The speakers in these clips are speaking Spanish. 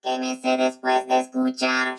¿Qué me sé después de escuchar?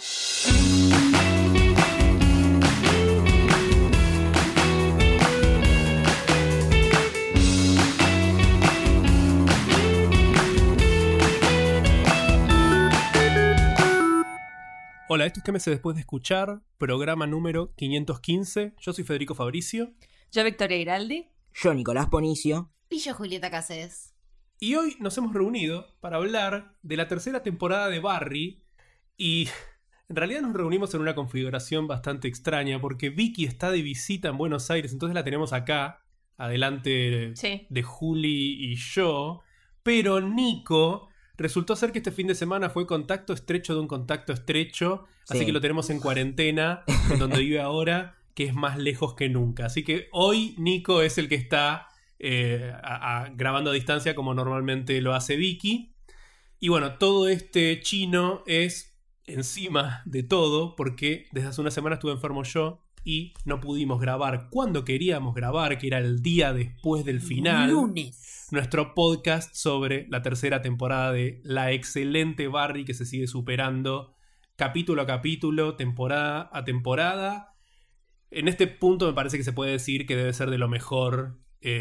Hola, esto es ¿Qué me sé después de escuchar? Programa número 515. Yo soy Federico Fabricio. Yo, Victoria Iraldi. Yo, Nicolás Ponicio. Y yo, Julieta Cáceres. Y hoy nos hemos reunido para hablar de la tercera temporada de Barry. Y en realidad nos reunimos en una configuración bastante extraña porque Vicky está de visita en Buenos Aires, entonces la tenemos acá, adelante de Juli y yo. Pero Nico resultó ser que este fin de semana fue contacto estrecho de un contacto estrecho, así que lo tenemos en cuarentena, en donde vive ahora, que es más lejos que nunca. Así que hoy Nico es el que está grabando a distancia como normalmente lo hace Vicky. Y bueno, todo este chino es encima de todo porque desde hace una semana estuve enfermo yo y no pudimos grabar cuando queríamos grabar, que era el día después del final. Lunes. Nuestro podcast sobre la tercera temporada de la excelente Barry que se sigue superando capítulo a capítulo, temporada a temporada. En este punto me parece que se puede decir que debe ser de lo mejor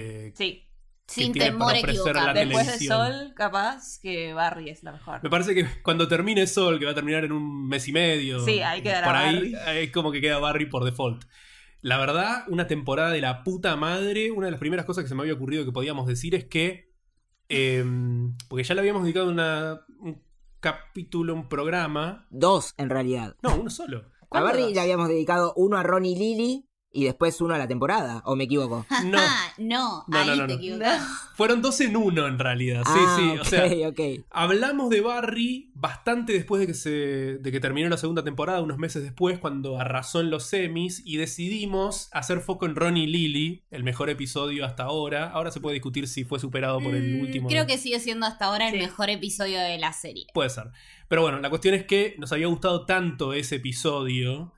sin temor a equivocar. Después de Sol, capaz que Barry es la mejor. Me parece que cuando termine Sol, que va a terminar en un mes y medio, ahí quedará por Barry. Ahí es como que queda Barry por default. La verdad, una temporada de la puta madre. Una de las primeras cosas que se me había ocurrido que podíamos decir es que porque ya le habíamos dedicado un capítulo, un programa. 2 en realidad. No, uno solo. A Barry le habíamos dedicado uno a Ron y Lily y después uno a la temporada, ¿o me equivoco? No, ahí te equivocas. Fueron 2 en 1 en realidad. Sí. O sea, hablamos de Barry bastante después de que terminó la segunda temporada, unos meses después, cuando arrasó en los semis, y decidimos hacer foco en Ron y Lily, el mejor episodio hasta ahora. Ahora se puede discutir si fue superado por el último. Creo que sigue siendo hasta ahora el mejor episodio de la serie. Puede ser. Pero bueno, la cuestión es que nos había gustado tanto ese episodio,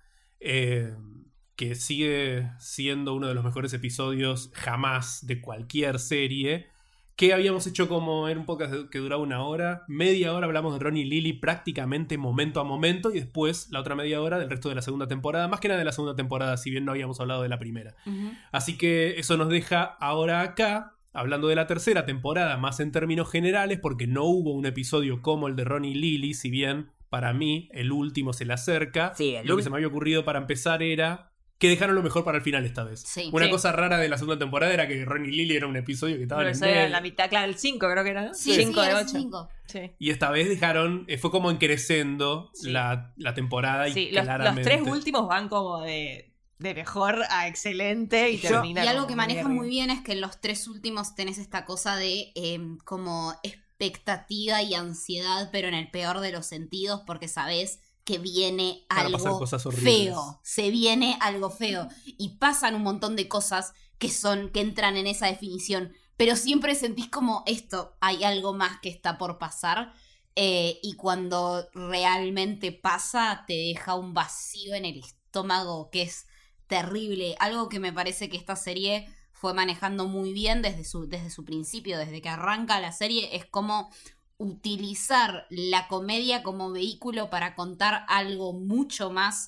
que sigue siendo uno de los mejores episodios jamás de cualquier serie, que habíamos hecho como en un podcast que duraba 1 hora, media hora hablamos de Ron y Lily prácticamente momento a momento, y después la otra media hora del resto de la segunda temporada, más que nada de la segunda temporada, si bien no habíamos hablado de la primera. Así que eso nos deja ahora acá, hablando de la tercera temporada, más en términos generales, porque no hubo un episodio como el de Ron y Lily, si bien para mí el último se le acerca. Lo que se me había ocurrido para empezar era que dejaron lo mejor para el final esta vez. Una cosa rara de la segunda temporada era que Ron y Lily era un episodio que estaba en el medio. La mitad, claro, el 5 creo que era, ¿no? 5 de 8. Y esta vez dejaron, fue como en crecendo la temporada. Sí, y los 3 claramente últimos van como de mejor a excelente y terminan. Y algo que maneja muy bien es que en los 3 últimos tenés esta cosa de como expectativa y ansiedad, pero en el peor de los sentidos, porque sabés que viene algo feo, se viene algo feo, y pasan un montón de cosas que entran en esa definición, pero siempre sentís como esto, hay algo más que está por pasar, y cuando realmente pasa te deja un vacío en el estómago que es terrible, algo que me parece que esta serie fue manejando muy bien desde su principio, desde que arranca la serie, es como utilizar la comedia como vehículo para contar algo mucho más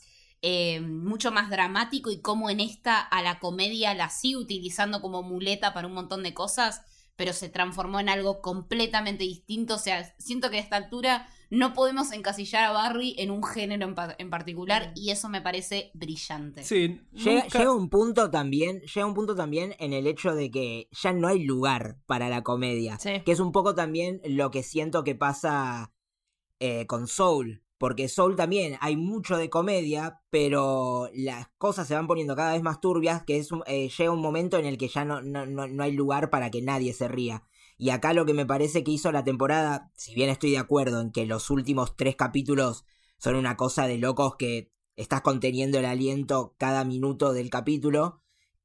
dramático, y cómo en esta a la comedia la sigue utilizando como muleta para un montón de cosas, pero se transformó en algo completamente distinto. O sea, siento que a esta altura no podemos encasillar a Barry en un género en particular, y eso me parece brillante. Sí, llega un punto también en el hecho de que ya no hay lugar para la comedia, que es un poco también lo que siento que pasa con Soul, porque Soul también hay mucho de comedia, pero las cosas se van poniendo cada vez más turbias, que llega un momento en el que ya no hay lugar para que nadie se ría. Y acá lo que me parece que hizo la temporada, si bien estoy de acuerdo en que los últimos 3 capítulos son una cosa de locos, que estás conteniendo el aliento cada minuto del capítulo,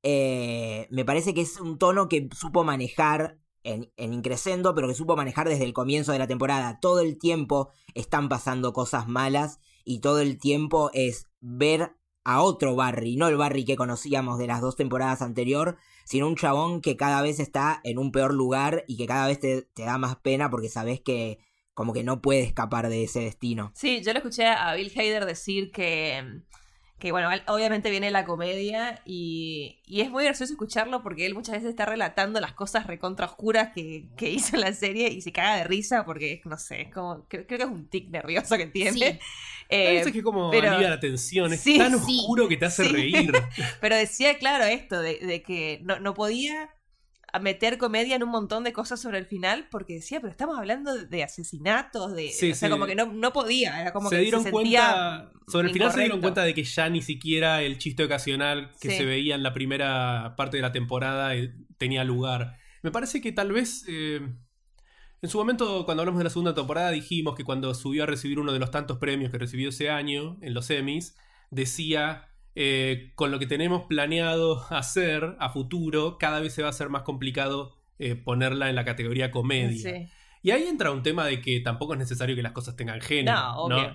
me parece que es un tono que supo manejar en Increscendo, pero que supo manejar desde el comienzo de la temporada. Todo el tiempo están pasando cosas malas y todo el tiempo es ver a otro Barry, no el Barry que conocíamos de las 2 temporadas anteriores, sino un chabón que cada vez está en un peor lugar y que cada vez te da más pena porque sabés que como que no puede escapar de ese destino. Sí, yo lo escuché a Bill Hader decir que bueno, obviamente viene la comedia y es muy gracioso escucharlo porque él muchas veces está relatando las cosas recontra oscuras que hizo en la serie y se caga de risa porque, no sé, es como, creo que es un tic nervioso que tiene. Sí. A veces que como alivia la tensión, es tan oscuro que te hace reír. Pero decía, claro, esto de que no podía meter comedia en un montón de cosas sobre el final porque decía, pero estamos hablando de asesinatos, o sea, como que no podía, era como se que dieron se cuenta, sobre el final incorrecto. se dieron cuenta de que ya ni siquiera el chiste ocasional que se veía en la primera parte de la temporada tenía lugar. Me parece que tal vez en su momento, cuando hablamos de la segunda temporada, dijimos que cuando subió a recibir uno de los tantos premios que recibió ese año en los Emmys, decía: con lo que tenemos planeado hacer a futuro, cada vez se va a hacer más complicado ponerla en la categoría comedia. Sí. Y ahí entra un tema de que tampoco es necesario que las cosas tengan género, ¿no?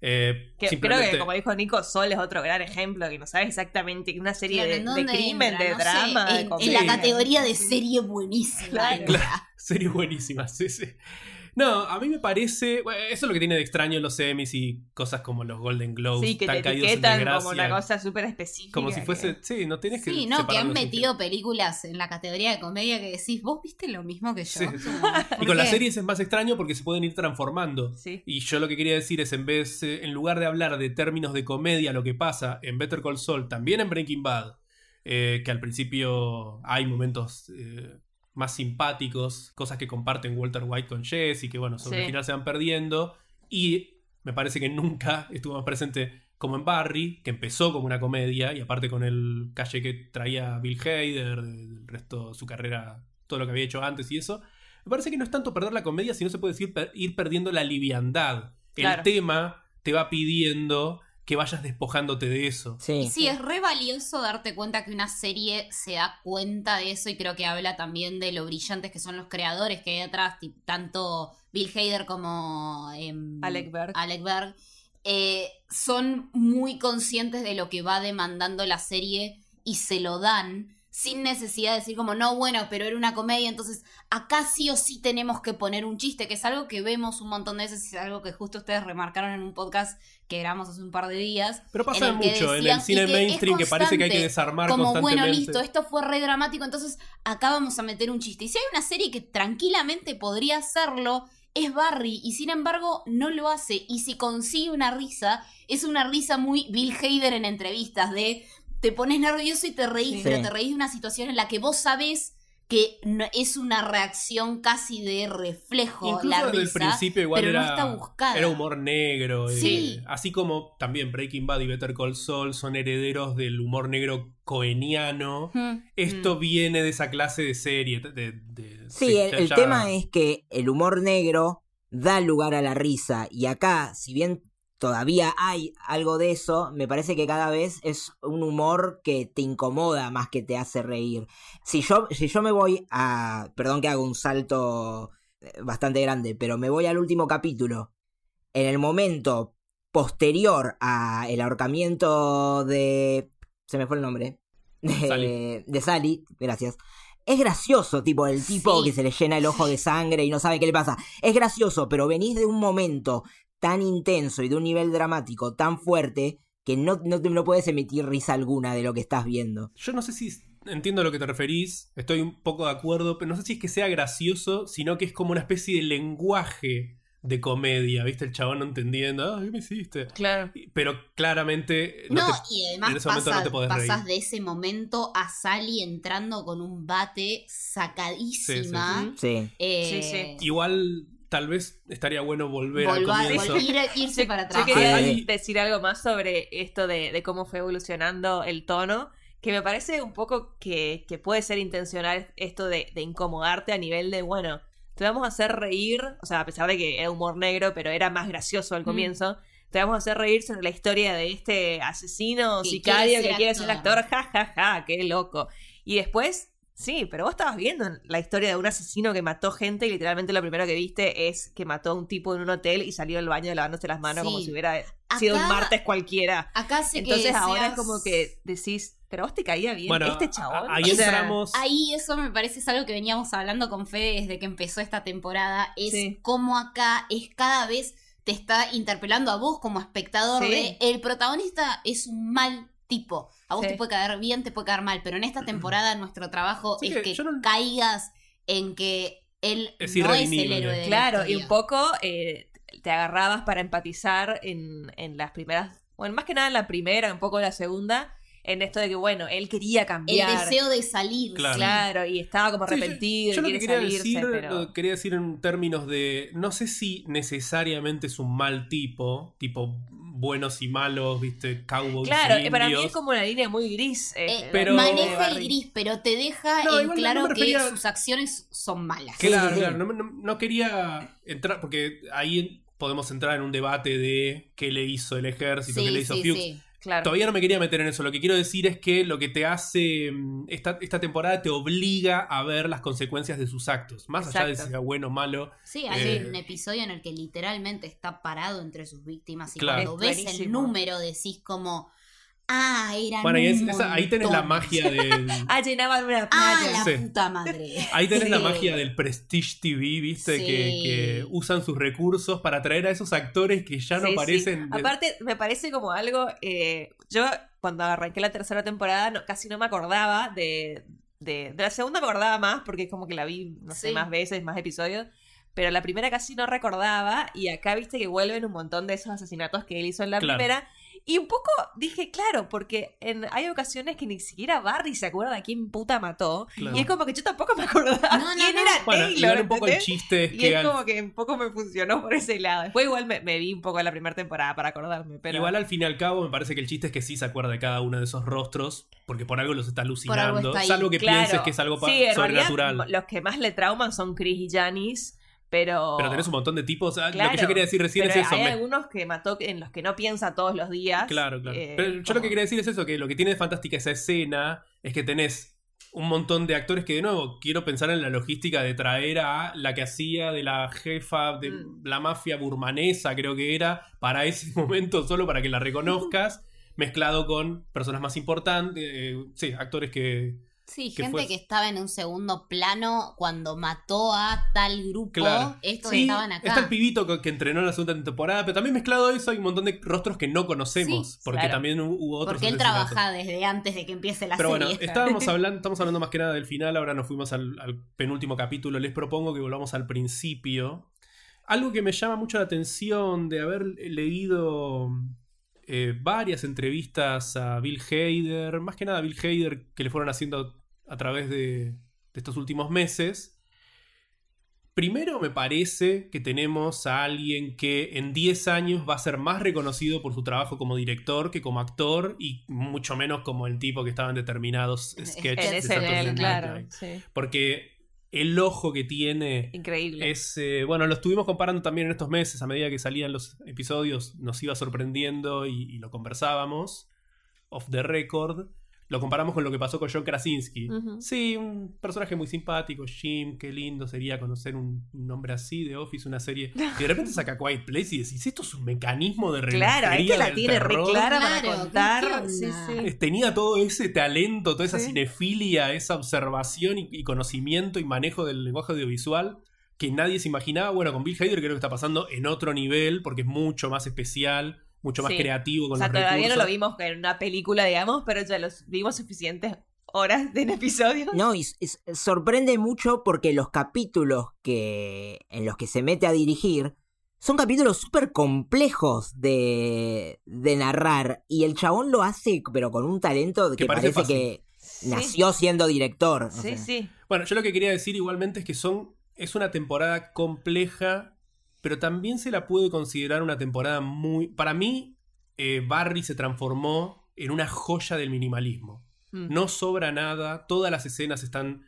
Creo que, como dijo Nico, Sol es otro gran ejemplo, que no sabe exactamente una serie de crimen, de drama, de comedia. En la categoría de serie buenísima. Claro, serie buenísima, sí. No, a mí me parece... Bueno, eso es lo que tiene de extraño los Emmys y cosas como los Golden Globes. Sí, que te etiquetan como una cosa súper específica. Como si fuese... Sí, no tienes que... Sí, no, que han metido películas en la categoría de comedia que decís, ¿vos viste lo mismo que yo? Sí. Y con las series es más extraño porque se pueden ir transformando. Sí. Y yo lo que quería decir es, en lugar de hablar de términos de comedia, lo que pasa en Better Call Saul, también en Breaking Bad, que al principio hay momentos... más simpáticos, cosas que comparten Walter White con Jesse y que bueno, sobre el final se van perdiendo, y me parece que nunca estuvo más presente como en Barry, que empezó como una comedia y aparte con el calle que traía Bill Hader, del resto de su carrera, todo lo que había hecho antes y eso, me parece que no es tanto perder la comedia, sino se puede decir ir perdiendo la liviandad. El tema te va pidiendo que vayas despojándote de eso. Sí. Y sí, es re valioso darte cuenta que una serie se da cuenta de eso y creo que habla también de lo brillantes que son los creadores que hay atrás, tanto Bill Hader como Alec Berg. Son muy conscientes de lo que va demandando la serie y se lo dan sin necesidad de decir como, no, bueno, pero era una comedia, entonces acá sí o sí tenemos que poner un chiste, que es algo que vemos un montón de veces y es algo que justo ustedes remarcaron en un podcast que grabamos hace un par de días. Pero pasa mucho en el cine mainstream que parece que hay que desarmar como, constantemente. Bueno, listo, esto fue re dramático, entonces acá vamos a meter un chiste. Y si hay una serie que tranquilamente podría hacerlo, es Barry, y sin embargo no lo hace. Y si consigue una risa, es una risa muy Bill Hader en entrevistas de... Te pones nervioso y te reís, pero te reís de una situación en la que vos sabés que es una reacción casi de reflejo. Incluso la desde risa, el principio igual pero era, no está buscada. Era humor negro. Sí. Así como también Breaking Bad y Better Call Saul son herederos del humor negro coeniano. Esto viene de esa clase de serie. Sí, el tema es que el humor negro da lugar a la risa. Y acá, si bien todavía hay algo de eso, me parece que cada vez es un humor que te incomoda más que te hace reír. Si yo me voy a... Perdón que hago un salto bastante grande, pero me voy al último capítulo. En el momento posterior a el ahorcamiento de... Se me fue el nombre. De Sally, gracias. Es gracioso, tipo, el tipo que se le llena el ojo de sangre y no sabe qué le pasa. Es gracioso, pero venís de un momento tan intenso y de un nivel dramático tan fuerte que no puedes emitir risa alguna de lo que estás viendo. Yo no sé si entiendo a lo que te referís, estoy un poco de acuerdo, pero no sé si es que sea gracioso, sino que es como una especie de lenguaje de comedia, ¿viste? El chabón no entendiendo, ¿qué me hiciste? Claro. Pero claramente y además en ese momento no te podés reír. Pasás de ese momento a Sally entrando con un bate sacadísima. Sí. Igual tal vez estaría bueno volver al comienzo. Irse para atrás. Yo quería decir algo más sobre esto de cómo fue evolucionando el tono, que me parece un poco que puede ser intencional esto de incomodarte a nivel de, bueno, te vamos a hacer reír, o sea, a pesar de que era humor negro, pero era más gracioso al comienzo, te vamos a hacer reír sobre la historia de este asesino sicario que quiere ser actor, ja, qué loco. Y después... Sí, pero vos estabas viendo la historia de un asesino que mató gente y literalmente lo primero que viste es que mató a un tipo en un hotel y salió del baño lavándose las manos como si hubiera sido un martes cualquiera. Acá sí. Entonces ahora es como que decís, pero a vos te caía bien este chabón. Ahí entramos. Ahí eso me parece es algo que veníamos hablando con Fede desde que empezó esta temporada. Es como acá es cada vez te está interpelando a vos como espectador de el protagonista es un mal tipo. A vos te puede caer bien, te puede caer mal, pero en esta temporada nuestro trabajo es que caigas en que él no es el héroe de la historia. Y un poco te agarrabas para empatizar en las primeras, bueno, más que nada en la primera, un poco en la segunda, en esto de que, bueno, él quería cambiar. El deseo de salir. Claro, y estaba como arrepentido, yo lo quiere que quería salirse, decir, pero... lo que quería decir en términos de, no sé si necesariamente es un mal tipo buenos y malos, viste, cowboys Claro, indios. para mí es como una línea muy gris. Pero... Maneja el gris, pero te deja en claro que sus acciones son malas. Claro. No quería entrar, porque ahí podemos entrar en un debate de qué le hizo el ejército, qué le hizo Fuchs. Sí. Claro. Todavía no me quería meter en eso. Lo que quiero decir es que lo que te hace esta temporada te obliga a ver las consecuencias de sus actos. Más allá de si sea bueno o malo. Sí, hay un episodio en el que literalmente está parado entre sus víctimas. Y cuando ves el número decís como... eran bueno, ahí tenés la magia del... llenaban una playa. La puta madre. Ahí tenés la magia del Prestige TV, ¿viste? Que usan sus recursos para traer a esos actores que ya no aparecen. Aparte, me parece como algo... yo, cuando arranqué la tercera temporada, casi no me acordaba de la segunda. Me acordaba más, porque es como que la vi, no sé, más veces, más episodios. Pero la primera casi no recordaba. Y acá, viste, que vuelven un montón de esos asesinatos que él hizo en la primera. Y un poco dije, claro, porque hay ocasiones que ni siquiera Barry se acuerda de quién puta mató. Claro. Y es como que yo tampoco me acordaba quién era Taylor. Un poco el chiste es que es como que un poco me funcionó por ese lado. Después igual me vi un poco de la primera temporada para acordarme. Pero... Igual al fin y al cabo me parece que el chiste es que sí se acuerda de cada uno de esos rostros, porque por algo los está alucinando. Salvo que pienses que es algo sobrenatural. Los que más le trauman son Chris y Janice. Pero tenés un montón de tipos. Lo que yo quería decir recién es eso. Hay algunos que mató en los que no piensa todos los días. Claro. Pero yo lo que quería decir es eso, que lo que tiene de fantástica esa escena es que tenés un montón de actores que, de nuevo, quiero pensar en la logística de traer a la que hacía de la jefa de la mafia burmanesa, creo que era, para ese momento, solo para que la reconozcas, mezclado con personas más importantes, actores que... Sí, gente que estaba en un segundo plano cuando mató a tal grupo. Claro. Estos estaban acá. Está el pibito que entrenó en la segunda temporada, pero también mezclado a eso hay un montón de rostros que no conocemos. Porque también hubo otros. Porque él trabaja desde antes de que empiece la serie. Pero bueno, estamos hablando más que nada del final. Ahora nos fuimos al penúltimo capítulo. Les propongo que volvamos al principio. Algo que me llama mucho la atención de haber leído... varias entrevistas a Bill Hader, más que nada a Bill Hader, que le fueron haciendo a través de estos últimos meses. Primero me parece que tenemos a alguien que en 10 años va a ser más reconocido por su trabajo como director que como actor, y mucho menos como el tipo que estaba en determinados sketches de Saturday Night Live. Porque el ojo que tiene increíble. Es, lo estuvimos comparando también en estos meses. A medida que salían los episodios nos iba sorprendiendo y lo conversábamos off the record. Lo comparamos con lo que pasó con John Krasinski. Sí, un personaje muy simpático, Jim, qué lindo sería conocer un hombre así de Office, una serie. Y de repente saca Quiet Place y decís, esto es un mecanismo de relojería. Claro, es que la tiene re clara para contar. Sí. Tenía todo ese talento, toda esa cinefilia, esa observación y conocimiento y manejo del lenguaje audiovisual que nadie se imaginaba. Bueno, con Bill Hader creo que está pasando en otro nivel porque es mucho más especial, mucho más creativo con los recursos. Todavía no lo vimos en una película, digamos, pero ya los vimos suficientes horas de episodio. No, y sorprende mucho porque los capítulos en los que se mete a dirigir son capítulos súper complejos de narrar. Y el chabón lo hace, pero con un talento que parece fácil. Que nació siendo director. Sí. Bueno, yo lo que quería decir igualmente es que es una temporada compleja, pero también se la puede considerar una temporada muy... Para mí, Barry se transformó en una joya del minimalismo. No sobra nada, todas las escenas están...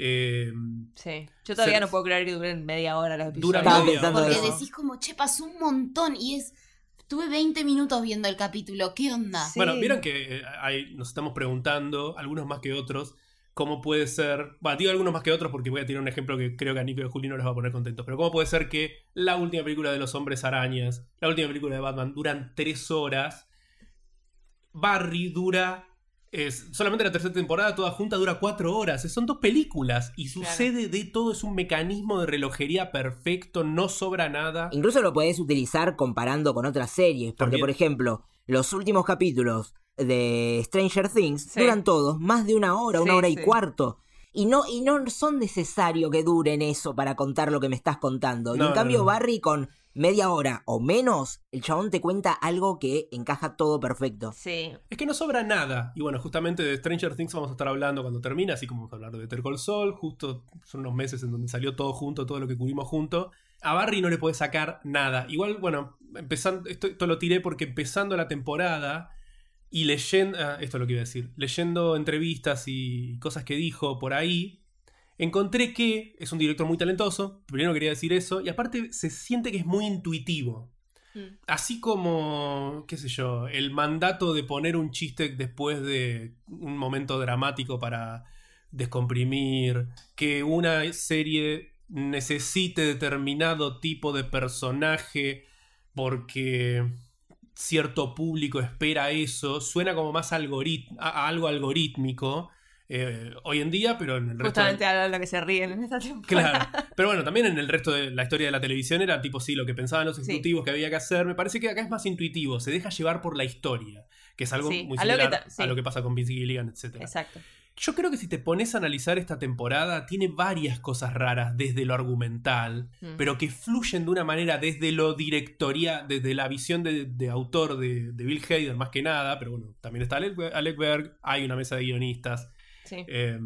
Yo todavía no puedo creer que duren media hora los episodios. Duran media hora. Porque decís como, pasó un montón y estuve 20 minutos viendo el capítulo, ¿qué onda? Sí. Bueno, vieron que nos estamos preguntando, algunos más que otros, cómo puede ser... digo algunos más que otros porque voy a tirar un ejemplo que creo que a Nico y a Juli no les va a poner contentos, pero cómo puede ser que la última película de los Hombres Arañas, la última película de Batman duran 3 horas, Barry dura Solamente la tercera temporada toda junta dura 4 horas. Son 2 películas y sucede de todo. Es un mecanismo de relojería perfecto, no sobra nada. Incluso lo podés utilizar comparando con otras series. Porque, También. por ejemplo, los últimos capítulos de Stranger Things duran todos más de 1 hora, 1 hora y cuarto. Y no son necesario que duren eso para contar lo que me estás contando. Y en cambio Barry con media hora o menos, el chabón te cuenta algo que encaja todo perfecto. Sí. Es que no sobra nada. Y bueno, justamente de Stranger Things vamos a estar hablando cuando termine, así como vamos a hablar de Better Call Saul. Justo son unos meses en donde salió todo junto, todo lo que cubrimos junto. A Barry no le puede sacar nada. Igual, bueno, empezando, esto lo tiré porque empezando la temporada y leyendo, esto es lo que iba a decir, leyendo entrevistas y cosas que dijo por ahí, encontré que es un director muy talentoso. Primero quería decir eso. Y aparte se siente que es muy intuitivo. Así como, qué sé yo, el mandato de poner un chiste después de un momento dramático para descomprimir, que una serie necesite determinado tipo de personaje porque cierto público espera eso, suena como más a algo algorítmico hoy en día, pero en el resto justamente a lo que se ríen en esta temporada. Claro, pero bueno, también en el resto de la historia de la televisión era tipo sí, lo que pensaban los ejecutivos que había que hacer. Me parece que acá es más intuitivo, se deja llevar por la historia, que es algo muy similar a lo que pasa con Vince Gilligan, etc. Exacto. Yo creo que si te pones a analizar esta temporada, tiene varias cosas raras desde lo argumental, pero que fluyen de una manera desde lo directorial, desde la visión de autor de Bill Hader más que nada, pero bueno, también está Alec Berg, hay una mesa de guionistas. Sí.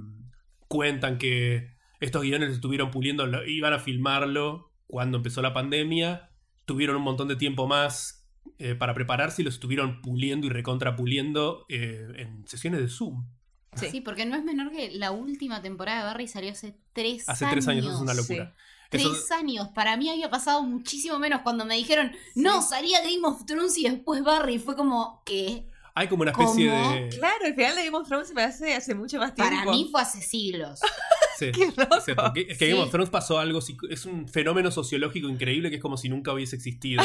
Cuentan que estos guiones estuvieron puliendo, iban a filmarlo cuando empezó la pandemia, tuvieron un montón de tiempo más para prepararse y los estuvieron puliendo y recontrapuliendo en sesiones de Zoom. Sí, porque no es menor que la última temporada de Barry salió hace 3 años. Hace 3 años, eso es una locura. 3 años, para mí había pasado muchísimo menos cuando me dijeron, no, salía Game of Thrones y después Barry, fue como, ¿qué? Hay como una especie de... Claro, el final de Game of Thrones me hace mucho más tiempo. Para mí fue hace siglos. Sí. Qué loco. Sí, es que Game of Thrones pasó algo, es un fenómeno sociológico increíble que es como si nunca hubiese existido.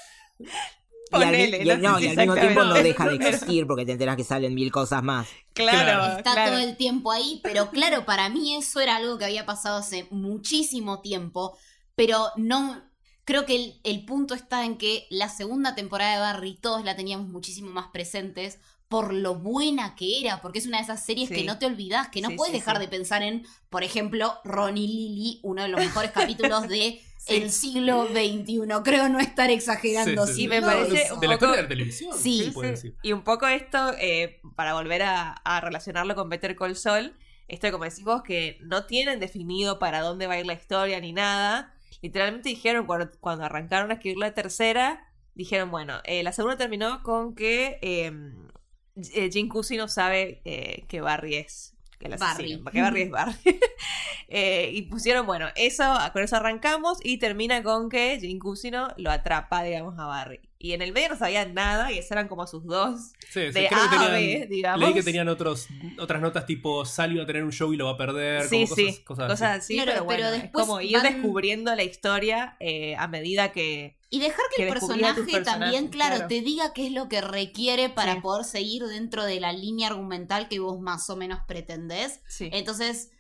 Y al mismo tiempo no deja de existir porque te enteras que salen 1000 cosas más. Claro. Está todo el tiempo ahí, pero claro, para mí eso era algo que había pasado hace muchísimo tiempo, pero no... Creo que el punto está en que la segunda temporada de Barry todos la teníamos muchísimo más presentes por lo buena que era, porque es una de esas series que no te olvidás, que no puedes dejar de pensar en, por ejemplo, Ron y Lily, uno de los mejores capítulos de el siglo XXI. Creo no estar exagerando. Sí, me parece un de la poco... historia de la televisión. Sí. Decir. Y un poco esto, para volver a relacionarlo con Better Call Saul, esto como decís vos, que no tienen definido para dónde va a ir la historia ni nada. Literalmente dijeron, cuando arrancaron a escribir la tercera, dijeron, bueno, la segunda terminó con que Jim Cusino sabe que Barry es el asesino, que Barry es Barry. Y pusieron, bueno, con eso arrancamos y termina con que Jim Cusino lo atrapa, digamos, a Barry. Y en el medio no sabían nada y esas eran como sus dos de A a B, digamos. Leí que tenían otras notas tipo Sally va a tener un show y lo va a perder. Cosas así. Claro, pero bueno, después es como ir descubriendo la historia a medida que... Y dejar que el personaje también, claro, te diga qué es lo que requiere para poder seguir dentro de la línea argumental que vos más o menos pretendés. Sí. Entonces,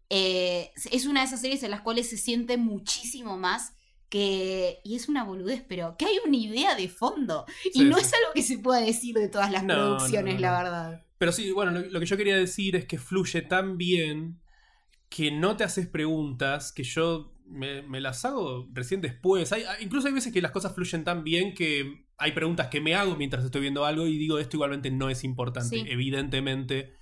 es una de esas series en las cuales se siente muchísimo más y es una boludez, pero que hay una idea de fondo. Y no es algo que se pueda decir de todas las producciones, la verdad. Pero sí, bueno, lo que yo quería decir es que fluye tan bien que no te haces preguntas, que yo me las hago recién después. Incluso hay veces que las cosas fluyen tan bien que hay preguntas que me hago mientras estoy viendo algo y digo, esto igualmente no es importante. Sí. Evidentemente,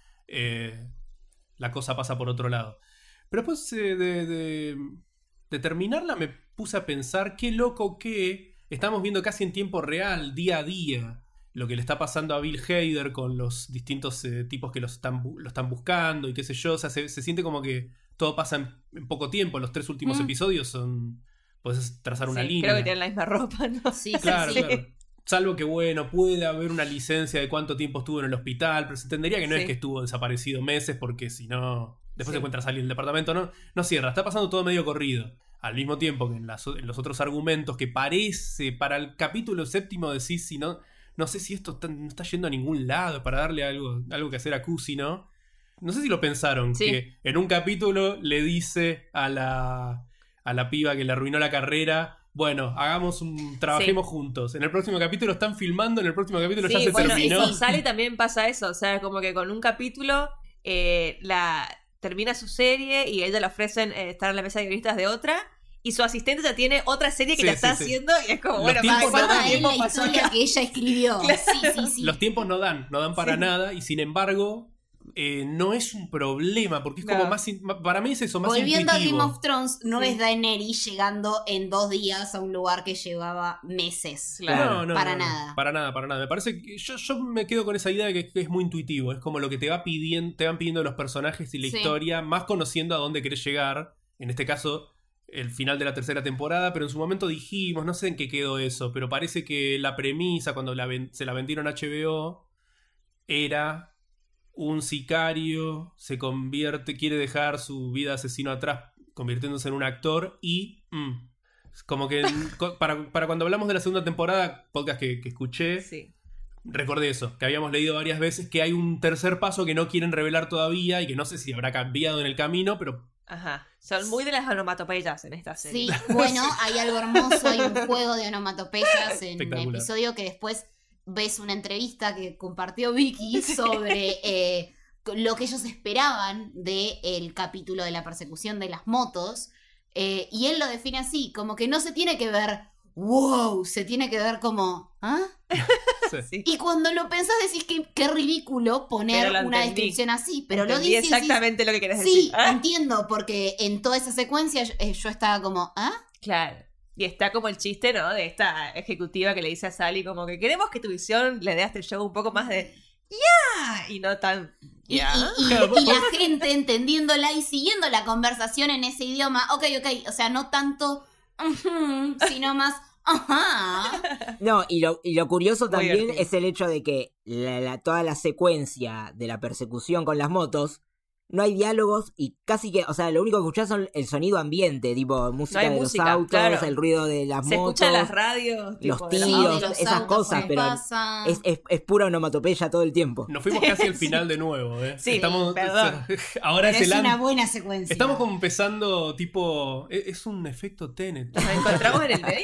la cosa pasa por otro lado. Pero después de terminarla me puse a pensar qué loco que estamos viendo casi en tiempo real, día a día, lo que le está pasando a Bill Hader con los distintos tipos que lo están buscando y qué sé yo. O sea, se siente como que todo pasa en poco tiempo. Los 3 últimos episodios puedes trazar una línea. Creo que tienen la misma ropa, ¿no? Sí, claro. Salvo que, bueno, puede haber una licencia de cuánto tiempo estuvo en el hospital, pero se entendería que no es que estuvo desaparecido meses, porque si no, después se encuentra salir del departamento, no cierra. Está pasando todo medio corrido. Al mismo tiempo que en los otros argumentos que parece, para el capítulo 7 decís, si no no sé si esto no está yendo a ningún lado para darle algo que hacer a Cusi, ¿no? No sé si lo pensaron, que en un capítulo le dice a la piba que le arruinó la carrera, bueno, trabajemos juntos. En el próximo capítulo están filmando, en el próximo capítulo ya se terminó. Con Sally también pasa eso, o sea, como que con un capítulo termina su serie y a ella le ofrecen estar en la mesa de guionistas de otra, y su asistente ya tiene otra serie que está haciendo, y es como, bueno, ¿cuánto tiempo pasó la que ella escribió? Sí. Los tiempos no dan para nada, y sin embargo no es un problema, porque es como más, para mí es eso, más volviendo intuitivo. a Game of Thrones, no es Daenerys llegando en 2 días a un lugar que llevaba meses. Claro. Para nada. Para nada. Me parece que yo me quedo con esa idea de que es muy intuitivo. Es como lo que te van pidiendo los personajes y la historia, más conociendo a dónde querés llegar. En este caso, el final de la 3ª temporada, pero en su momento dijimos, no sé en qué quedó eso, pero parece que la premisa cuando se la vendieron a HBO era: un sicario quiere dejar su vida de asesino atrás, convirtiéndose en un actor, y como que para cuando hablamos de la 2ª temporada, podcast que escuché, recordé eso, que habíamos leído varias veces que hay un tercer paso que no quieren revelar todavía y que no sé si habrá cambiado en el camino, pero... Ajá, son muy de las onomatopeyas en esta serie. Sí, bueno, hay algo hermoso, hay un juego de onomatopeyas en un episodio que después ves una entrevista que compartió Vicky sobre lo que ellos esperaban del capítulo de la persecución de las motos, y él lo define así, como que no se tiene que ver wow, se tiene que ver como ¿ah? Sí. Y cuando lo pensás decís que qué ridículo poner una descripción así, pero lo dices exactamente lo que querés decir. decir. Sí, entiendo, porque en toda esa secuencia yo estaba como ¿ah? Claro. Y está como el chiste, ¿no? De esta ejecutiva que le dice a Sally como que queremos que tu visión le dé a este show un poco más de ¡ya! Y no tan ¡ya! Y la gente entendiéndola y siguiendo la conversación en ese idioma. Ok, o sea, no tanto sino más ajá. No, y lo curioso también es el hecho de que toda la secuencia de la persecución con las motos, no hay diálogos y casi que, o sea, lo único que escuchás son el sonido ambiente, tipo música de los autos, claro. El ruido de las motos. Se escuchan las radios, los tiros, esas cosas, pero es pura onomatopeya todo el tiempo. Nos fuimos casi al final de nuevo, ¿eh? Sí, perdón. Ahora es una buena secuencia. Estamos como empezando tipo... Es un efecto Tenet. Nos encontramos en el medio.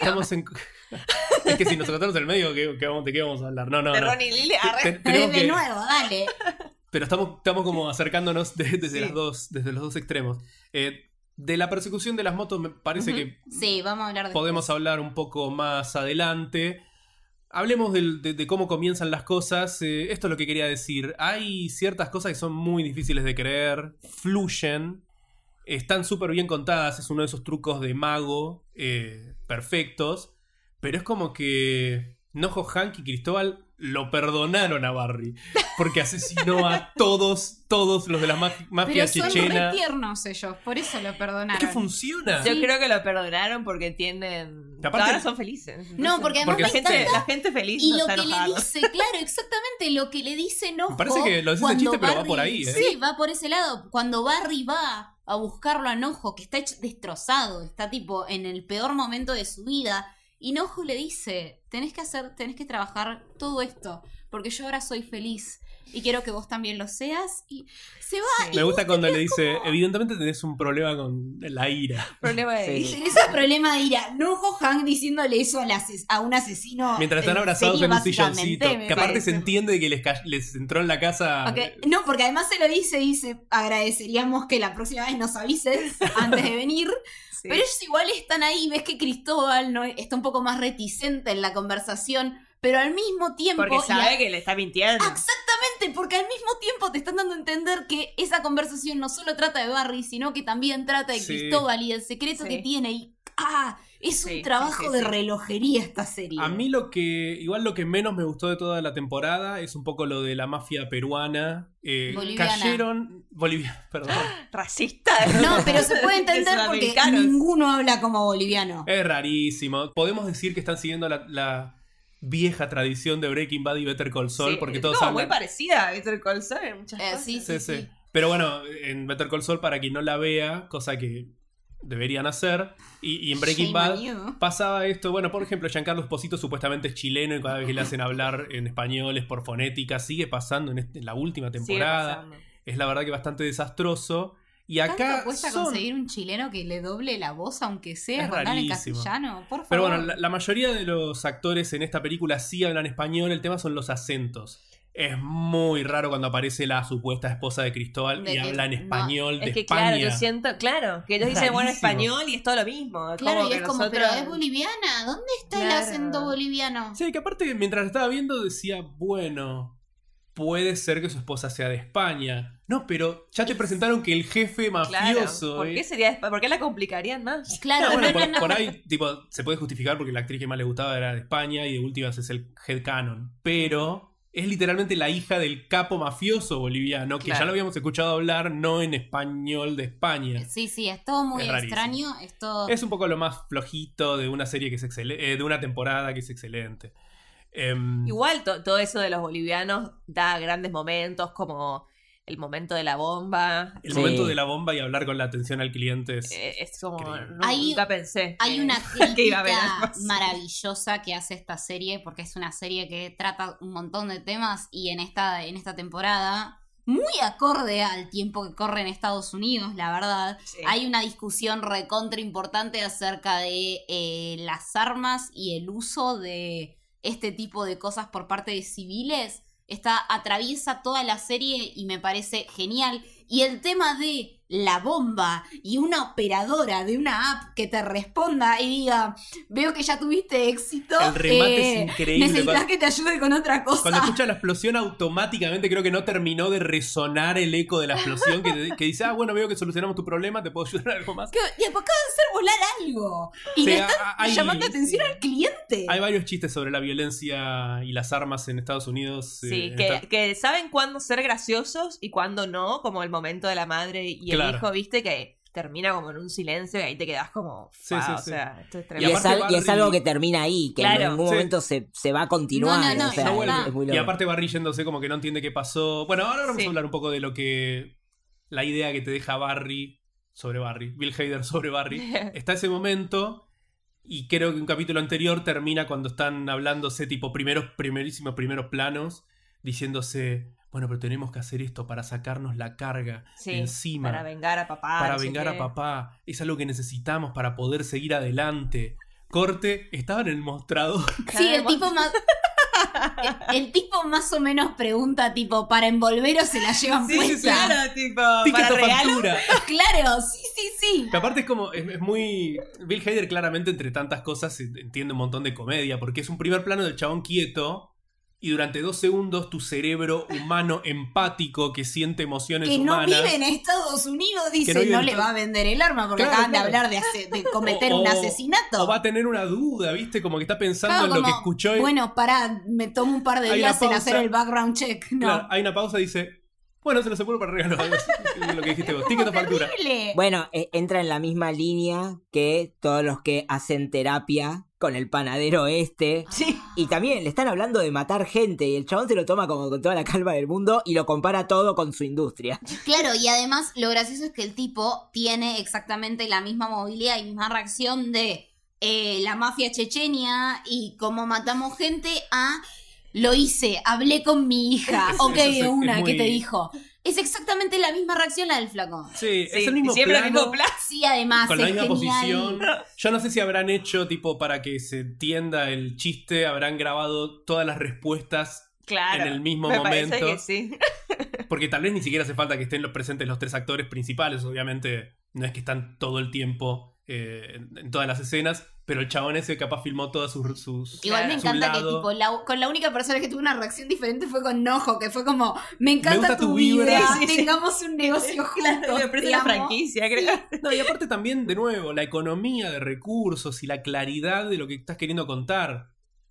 Es que si nos encontramos en el medio, ¿de qué vamos a hablar? No. De Ron y Lily, de nuevo, dale. Pero estamos como acercándonos desde los dos extremos. De la persecución de las motos me parece que sí, vamos a hablar podemos hablar un poco más adelante. Hablemos de cómo comienzan las cosas. Esto es lo que quería decir. Hay ciertas cosas que son muy difíciles de creer, fluyen, están súper bien contadas, es uno de esos trucos de mago perfectos, pero es como que Nojo, Hank y Cristóbal lo perdonaron a Barry porque asesinó a todos los de la mafia chechena. Pero son re tiernos ellos, por eso lo perdonaron. Es que funciona. Yo creo que lo perdonaron porque entienden. Aparte, ahora son felices. No, porque además la gente feliz y no lo está que enojada. Le dice, claro, exactamente lo que le dice Nojo. Me parece que lo dice el chiste, pero va por ahí, ¿eh? Sí, va por ese lado. Cuando Barry va a buscarlo a Nojo, que está destrozado, está tipo en el peor momento de su vida, y Nojo le dice, tenés que trabajar todo esto, porque yo ahora soy feliz y quiero que vos también lo seas, y se va. Me gusta cuando le dice, evidentemente tenés un problema con la ira. Problema de ira. Tenés un problema de ira. Nojo Hank diciéndole eso a un asesino. Mientras están abrazados en un silloncito. Que aparte se entiende que les entró en la casa. Okay. No, porque además se lo dice, agradeceríamos que la próxima vez nos avises antes de venir. Sí. Pero ellos igual están ahí, ves que Cristóbal está un poco más reticente en la conversación, pero al mismo tiempo... Porque sabe que le está mintiendo. Exactamente, porque al mismo tiempo te están dando a entender que esa conversación no solo trata de Barry, sino que también trata de Cristóbal y del secreto que tiene. Y es un trabajo de relojería esta serie. A mí lo que menos me gustó de toda la temporada es un poco lo de la mafia peruana. Boliviana, perdón. Racista. No, pero se puede entender porque ninguno habla como boliviano. Es rarísimo. Podemos decir que están siguiendo la vieja tradición de Breaking Bad y Better Call Saul, porque todos hablan... muy parecida a Better Call Saul en muchas cosas. Sí. Pero bueno, en Better Call Saul, para quien no la vea, cosa que deberían hacer. Y en Breaking Bad pasaba esto. Bueno, por ejemplo, Giancarlo Esposito supuestamente es chileno y cada vez que le hacen hablar en español es por fonética. Sigue pasando en la última temporada. Es la verdad que bastante desastroso. Y acá cuesta conseguir un chileno que le doble la voz, aunque sea con hablar en castellano, por favor. Pero bueno, la mayoría de los actores en esta película sí hablan español. El tema son los acentos. Es muy raro cuando aparece la supuesta esposa de Cristóbal y habla en español de España. Claro, yo siento, que ellos dicen bueno español y es todo lo mismo. Claro, como y es como, pero es boliviana, ¿dónde está el acento boliviano? Sí, que aparte mientras estaba viendo decía, bueno, puede ser que su esposa sea de España. No, pero ya te presentaron que el jefe mafioso... Claro, ¿por qué la complicarían más? Claro, no, bueno, por ahí tipo, se puede justificar porque la actriz que más le gustaba era de España y de últimas es el headcanon. Pero... es literalmente la hija del capo mafioso boliviano, que ya lo habíamos escuchado hablar, no en español de España. Sí, es todo muy extraño. Es un poco lo más flojito de una serie que es excelente, de una temporada que es excelente. Igual todo eso de los bolivianos da grandes momentos, como el momento de la bomba. El momento de la bomba y hablar con la atención al cliente es como... nunca pensé. Hay una crítica maravillosa que hace esta serie, porque es una serie que trata un montón de temas y en esta temporada, muy acorde al tiempo que corre en Estados Unidos, la verdad, hay una discusión recontra importante acerca de las armas y el uso de este tipo de cosas por parte de civiles. Atraviesa toda la serie y me parece genial. Y el tema de la bomba y una operadora de una app que te responda y diga, veo que ya tuviste éxito, el remate es increíble. Necesitas que te ayude con otra cosa. Cuando escucha la explosión automáticamente creo que no terminó de resonar el eco de la explosión que dice, bueno, veo que solucionamos tu problema, ¿te puedo ayudar en algo más? Y acaba de hacer volar algo y le están llamando atención al cliente. Hay varios chistes sobre la violencia y las armas en Estados Unidos. Sí, que saben cuándo ser graciosos y cuándo no, como el momento de la madre y el hijo, viste, que termina como en un silencio y ahí te quedás como sí. O sea, esto es tremendo. Y es algo que termina ahí, que en ningún momento se va a continuar. No, o sea, es muy loco. Y aparte Barry yéndose como que no entiende qué pasó. Bueno, ahora vamos a hablar un poco de lo que... la idea que te deja Barry sobre Barry, Bill Hader sobre Barry. Está ese momento y creo que un capítulo anterior termina cuando están hablándose tipo primerísimos primeros planos, diciéndose... bueno, pero tenemos que hacer esto para sacarnos la carga encima. Para vengar a papá. Para vengar a papá. Es algo que necesitamos para poder seguir adelante. Corte, estaba en el mostrador. Sí, el tipo más o menos pregunta, tipo, ¿para envolver o se la llevan puesta? Sí, claro, tipo, ¿para factura? Claro, sí. Pero aparte es como, es muy... Bill Hader claramente entre tantas cosas entiende un montón de comedia, porque es un primer plano del chabón quieto... y durante 2 segundos tu cerebro humano empático que siente emociones humanas... Que no vive en Estados Unidos, dice, no le va a vender el arma porque acaban de hablar de cometer un asesinato. O va a tener una duda, ¿viste? Como que está pensando en lo que escuchó. Bueno, pará, me tomo un par de días en hacer el background check. No. Claro, hay una pausa y dice... bueno, se lo sepuro para regalo. Lo que dijiste vos. Ticket o factura. Bueno, entra en la misma línea que todos los que hacen terapia con el panadero este. Sí. Y también le están hablando de matar gente y el chabón se lo toma como con toda la calma del mundo y lo compara todo con su industria. Claro, y además lo gracioso es que el tipo tiene exactamente la misma movilidad y misma reacción de la mafia chechenia y cómo matamos gente a... lo hice, hablé con mi hija. Ok, de una, ¿qué te dijo? Es exactamente la misma reacción la del flaco. Sí, es el mismo siempre plano. el mismo plan. Sí, además, con la misma genial. posición. Yo no sé si habrán hecho, tipo, para que se entienda el chiste, habrán grabado todas las respuestas en el mismo momento. Parece que sí. Porque tal vez ni siquiera hace falta que estén presentes los 3 actores principales. Obviamente, no es que están todo el tiempo en todas las escenas. Pero el chabón ese capaz filmó todas sus igual me encanta que tipo con la única persona que tuvo una reacción diferente fue con Nojo, que fue como, me encanta tu vibra, tengamos un negocio juntos. Me parece la franquicia, creo. No, y aparte también, de nuevo, la economía de recursos y la claridad de lo que estás queriendo contar.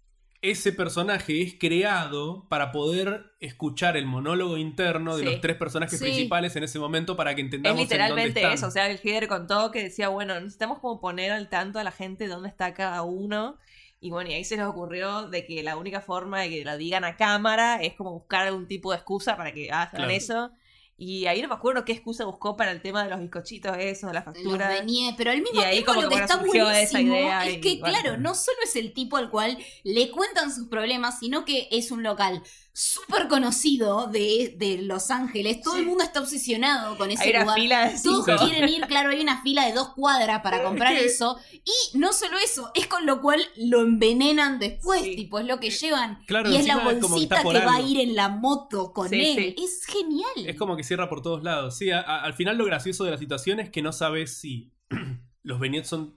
Ese personaje es creado para poder escuchar el monólogo interno de los 3 personajes principales en ese momento para que entendamos es literalmente en dónde están. eso, o sea, el Hader contó que decía, bueno, necesitamos como poner al tanto a la gente dónde está cada uno, y bueno, y ahí se les ocurrió de que la única forma de que lo digan a cámara es como buscar algún tipo de excusa para que hagan eso, Y ahí no me acuerdo qué excusa buscó para el tema de los bizcochitos esos, de la factura. Los beignets, pero al mismo y ahí tiempo lo que está buenísimo esa idea es que, claro, no solo es el tipo al cual le cuentan sus problemas, sino que es un local súper conocido de Los Ángeles. Todo el mundo está obsesionado con ese lugar. Fila de todos quieren ir, claro, hay una fila de 2 cuadras para comprar eso. Y no solo eso, es con lo cual lo envenenan después, tipo, es lo que llevan. Claro, y es la es bolsita que va a ir en la moto con él. Es genial. Es como que cierra por todos lados. Sí, al final lo gracioso de la situación es que no sabes si los beignets son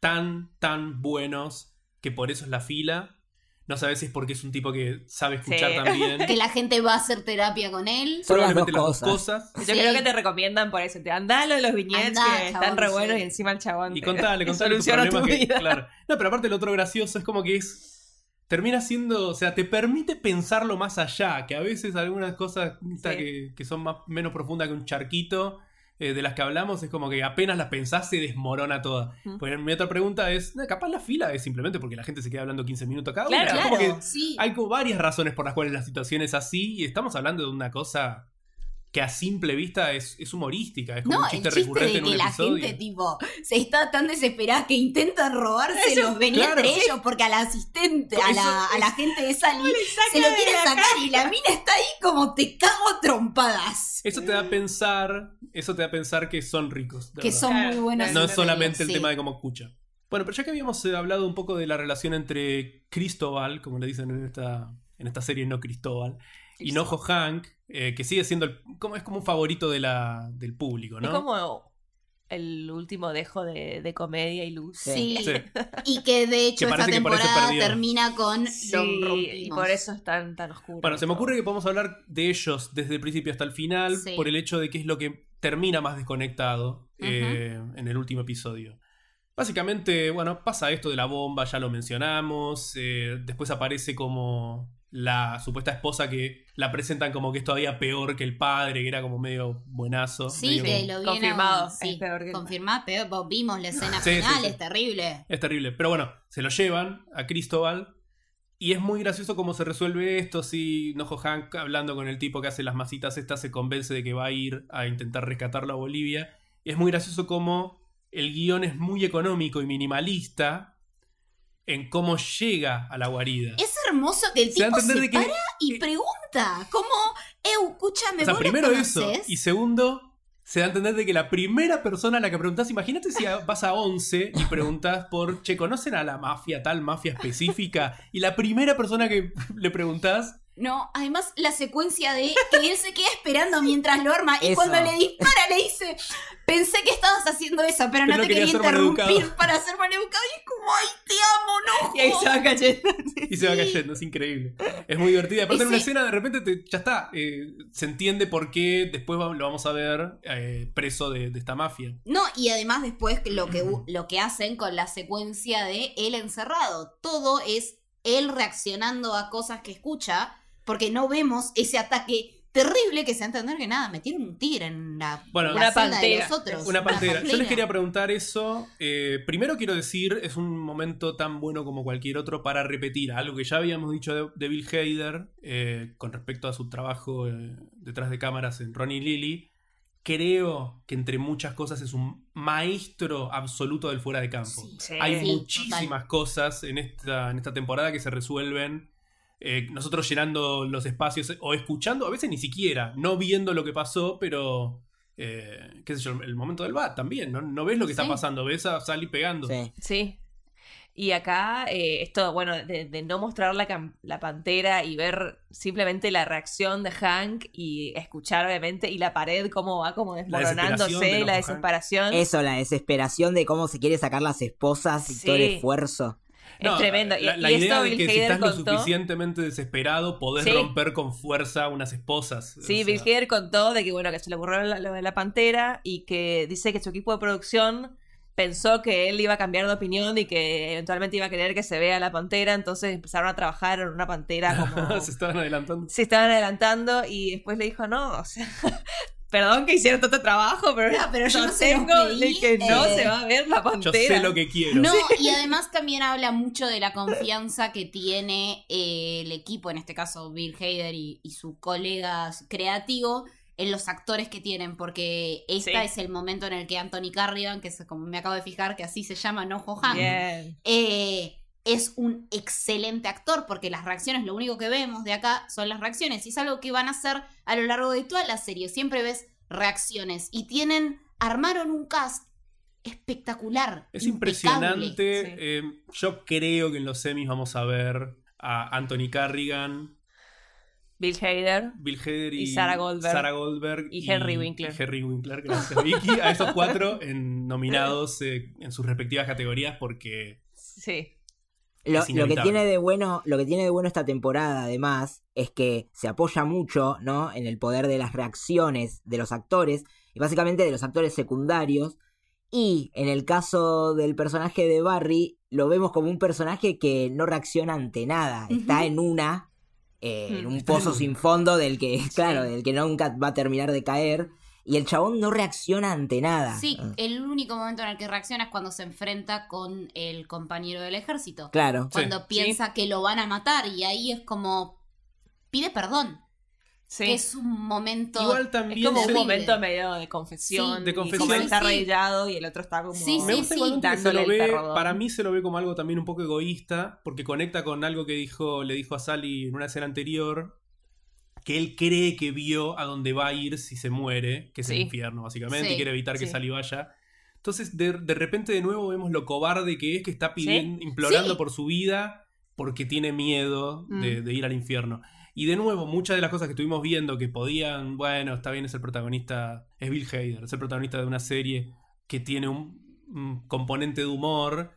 tan buenos que por eso es la fila. No sabes si es porque es un tipo que sabe escuchar también. Que la gente va a hacer terapia con él. Probablemente las dos cosas. Yo creo que te recomiendan por eso. Te andalo de los beignets que están re buenos y encima el chabón. Y contale tu problema que, claro. No, pero aparte lo otro gracioso es como que termina siendo, o sea, te permite pensarlo más allá, que a veces algunas cosas que son menos profundas que un charquito, de las que hablamos, es como que apenas las pensás se desmorona toda. Pues mi otra pregunta es, capaz la fila es simplemente porque la gente se queda hablando 15 minutos cada uno. Claro, como que hay como varias razones por las cuales la situación es así, y estamos hablando de una cosa que a simple vista es humorística, es como un chiste recurrente en un episodio. La gente tipo se está tan desesperada que intentan robarse los beignets entre ellos porque al asistente, a la gente de Sally se lo quieren sacar y la mina está ahí como te cago trompadas. Eso te da a pensar que son ricos. Que son muy buenos. No es solamente el tema de cómo escucha. Bueno, pero ya que habíamos hablado un poco de la relación entre Cristóbal, como le dicen en esta serie, no Cristóbal, y Noho Hank, que sigue siendo es como un favorito del público, ¿no? Es como el último dejo de comedia y luz. Sí. Y que de hecho esta temporada termina con lo rompimos. Y por eso es tan oscuro. Bueno, se me ocurre que podemos hablar de ellos desde el principio hasta el final, por el hecho de que es lo que termina más desconectado en el último episodio. Básicamente, bueno, pasa esto de la bomba, ya lo mencionamos. Después aparece como la supuesta esposa que la presentan como que es todavía peor que el padre, que era como medio buenazo. Sí, que lo vieron confirmado. Sí, confirmado, pero vimos la escena final, es terrible. Es terrible, pero bueno, se lo llevan a Cristóbal y es muy gracioso cómo se resuelve esto. Sí, Noho Hank hablando con el tipo que hace las masitas estas se convence de que va a ir a intentar rescatarlo a Bolivia. Y es muy gracioso cómo el guión es muy económico y minimalista en cómo llega a la guarida. Es hermoso que el tipo se para y pregunta, ¿cómo? Escúchame, o sea, ¿vos primero lo eso, conoces? y segundo, se da a entender de que la primera persona a la que preguntás, imagínate si vas a 11 y preguntás por, ¿conocen a la mafia, tal mafia específica? Y la primera persona que le preguntás... No, además la secuencia de que él se queda esperando mientras lo arma y cuando le dispara le dice, pensé que estabas haciendo eso, pero no te quería interrumpir para ser maleducado. Y es como, ¡ay, te amo, no! Y ahí se va cayendo. Y se va cayendo, es increíble. Es muy divertida. Aparte en una escena de repente ya está. Se entiende por qué después lo vamos a ver preso de esta mafia. No, y además después lo que hacen con la secuencia de él encerrado. Todo es él reaccionando a cosas que escucha. Porque no vemos ese ataque terrible que se va a entender que nada, metieron un tigre en la una pantera de los otros. Una pantera. Yo les quería preguntar eso. Primero quiero decir, es un momento tan bueno como cualquier otro para repetir algo que ya habíamos dicho de Bill Hader con respecto a su trabajo detrás de cámaras en Ron y Lily. Creo que entre muchas cosas es un maestro absoluto del fuera de campo. Hay muchísimas cosas en esta temporada que se resuelven. Nosotros llenando los espacios o escuchando, a veces ni siquiera, no viendo lo que pasó, pero qué sé yo, el momento del bat también, no ves lo que está pasando, ves a Sally pegando. Sí. Y acá, esto, bueno, de no mostrar la pantera y ver simplemente la reacción de Hank y escuchar, obviamente, y la pared cómo va como desmoronándose, la desesperación. Eso, la desesperación de cómo se quiere sacar las esposas y todo el esfuerzo. Es tremendo. La idea de que si estás lo suficientemente desesperado podés romper con fuerza unas esposas. Sí, Bill Hader contó de que, bueno, que se le ocurrió lo de la pantera y que dice que su equipo de producción pensó que él iba a cambiar de opinión y que eventualmente iba a querer que se vea la pantera, entonces empezaron a trabajar en una pantera como... Se estaban adelantando. Se estaban adelantando y después le dijo, no, o sea... Perdón que hicieron todo este trabajo, pero yo no tengo de que no se va a ver la pantera. Yo sé lo que quiero. No, y además también habla mucho de la confianza que tiene el equipo, en este caso Bill Hader y su colega creativo, en los actores que tienen, porque es el momento en el que Anthony Carrigan, que es, como me acabo de fijar que así se llama, no Johan, es un excelente actor, porque las reacciones, lo único que vemos de acá son las reacciones, y es algo que van a hacer a lo largo de toda la serie, siempre ves reacciones, y armaron un cast espectacular. Es impresionante. Yo creo que en los semis vamos a ver a Anthony Carrigan, Bill Hader y Sarah Goldberg y Henry Winkler. Gracias, Vicky. A esos 4 nominados en sus respectivas categorías, porque lo que tiene de bueno esta temporada, además, es que se apoya mucho, ¿no?, en el poder de las reacciones de los actores, y básicamente de los actores secundarios. Y en el caso del personaje de Barry, lo vemos como un personaje que no reacciona ante nada. Está en un pozo sin fondo del que nunca va a terminar de caer. Y el chabón no reacciona ante nada. Sí, el único momento en el que reacciona es cuando se enfrenta con el compañero del ejército. Claro. Cuando piensa que lo van a matar, y ahí es como pide perdón. Que es un momento... Igual también es como un momento medio de confesión. De confesión. Como está arrodillado y el otro está como... Me gusta igualmente que se lo ve, para mí se lo ve como algo también un poco egoísta, porque conecta con algo que le dijo a Sally en una escena anterior, que él cree que vio a dónde va a ir si se muere, que es el infierno básicamente, y quiere evitar que Sally vaya. Entonces de repente de nuevo vemos lo cobarde que es, que está implorando por su vida porque tiene miedo de ir al infierno. Y de nuevo, muchas de las cosas que estuvimos viendo que podían, bueno, está bien, es el protagonista, es Bill Hader, es el protagonista de una serie que tiene un componente de humor.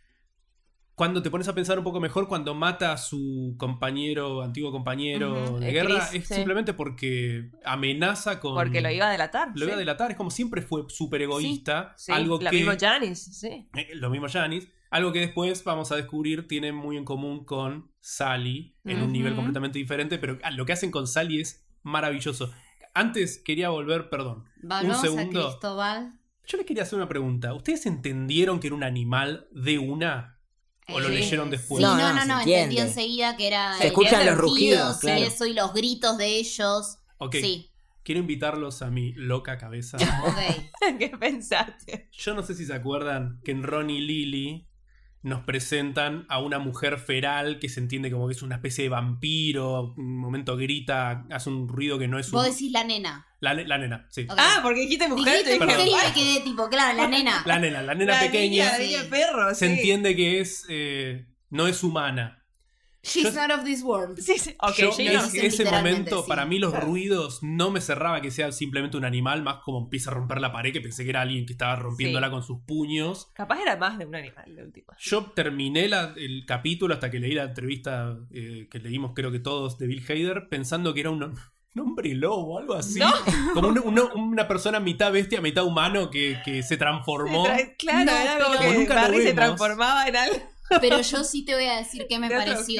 Cuando te pones a pensar un poco mejor, cuando mata a su antiguo compañero de guerra, Chris, es simplemente porque amenaza con... Porque lo iba a delatar. Lo iba a delatar, es como siempre fue súper egoísta. Lo mismo Janice, Lo mismo Janice. Algo que después vamos a descubrir tiene muy en común con Sally, en un nivel completamente diferente, pero lo que hacen con Sally es maravilloso. Antes quería volver, un segundo. A Cristóbal. Yo les quería hacer una pregunta. ¿Ustedes entendieron que era un animal de una? ¿O lo leyeron después? Sí, no, entendí enseguida que era... Se escuchan los rugidos, y eso, y los gritos de ellos. Ok. Sí. Quiero invitarlos a mi loca cabeza. ¿Qué pensaste? Yo no sé si se acuerdan que en Ron y Lily nos presentan a una mujer feral que se entiende como que es una especie de vampiro. Un momento grita, hace un ruido que no es un... Vos decís la nena. La nena, sí. Okay. Porque dijiste mujer. Dijiste mujer y me quedé tipo, claro, la nena. La nena pequeña. La niña perro, se entiende que es no es humana. She's not of this world. Sí. Okay, ese momento, para mí los ruidos no me cerraba que sea simplemente un animal, más como empieza a romper la pared, que pensé que era alguien que estaba rompiéndola con sus puños. Capaz era más de un animal, la última. Yo terminé el capítulo hasta que leí la entrevista que leímos, creo que todos, de Bill Hader, pensando que era un hombre lobo o algo así. ¿No? Como una persona mitad bestia, mitad humano que se transformó. Claro, era como que nunca Barry se transformaba en algo. Pero yo sí te voy a decir qué me pareció.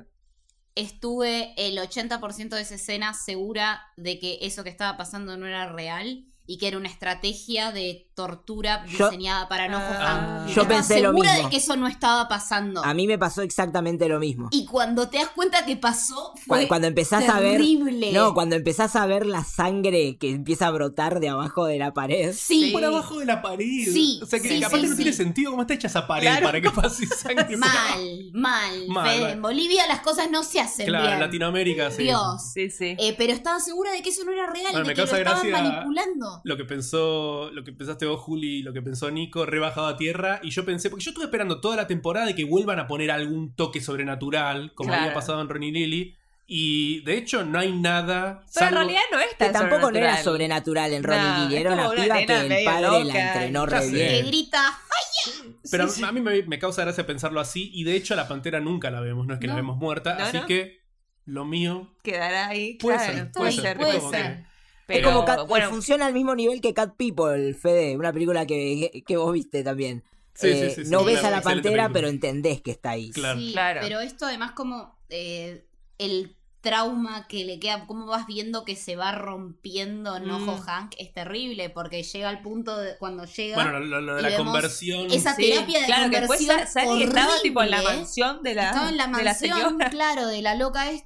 Estuve el 80% de esa escena segura de que eso que estaba pasando no era real y que era una estrategia de tortura diseñada para no Johan. Yo pensé lo mismo. Segura de que eso no estaba pasando. A mí me pasó exactamente lo mismo. Y cuando te das cuenta que pasó, fue cuando empezás terrible. Cuando empezás a ver la sangre que empieza a brotar de abajo de la pared. Sí. Por abajo de la pared. Sí. O sea que aparte no tiene sentido cómo está hecha esa pared para que pase sangre. Mal. En Bolivia las cosas no se hacen bien. Claro, en Latinoamérica sí. Dios. Sí. Pero estaba segura de que eso no era real, bueno, de que lo estaban manipulando. Lo que pensaste vos, Juli, lo que pensó Nico, rebajado a tierra. Y yo pensé, porque yo estuve esperando toda la temporada de que vuelvan a poner algún toque sobrenatural, como había pasado en Ron y Lily. Y de hecho no hay nada. Pero en realidad no es tan tampoco no era sobrenatural en Ron y Lily. Era una piba que el padre loca, la entrenó re bien. Que grita. Pero a mí me causa gracia pensarlo así. Y de hecho a la pantera nunca la vemos, no es que la vemos muerta. Así que lo mío quedará ahí. Puede ser. Pero, es como funciona al mismo nivel que Cat People, Fede, una película que vos viste también. Sí, no ves a la pantera, pero entendés que está ahí. Claro. Sí, pero esto además como el trauma que le queda, cómo vas viendo que se va rompiendo Nojo Hank, es terrible, porque llega al punto de cuando llega... Bueno, lo de la conversión... Esa terapia de conversión que estaba tipo en la mansión de la estaba en la mansión, de la señora. claro, de la loca esta,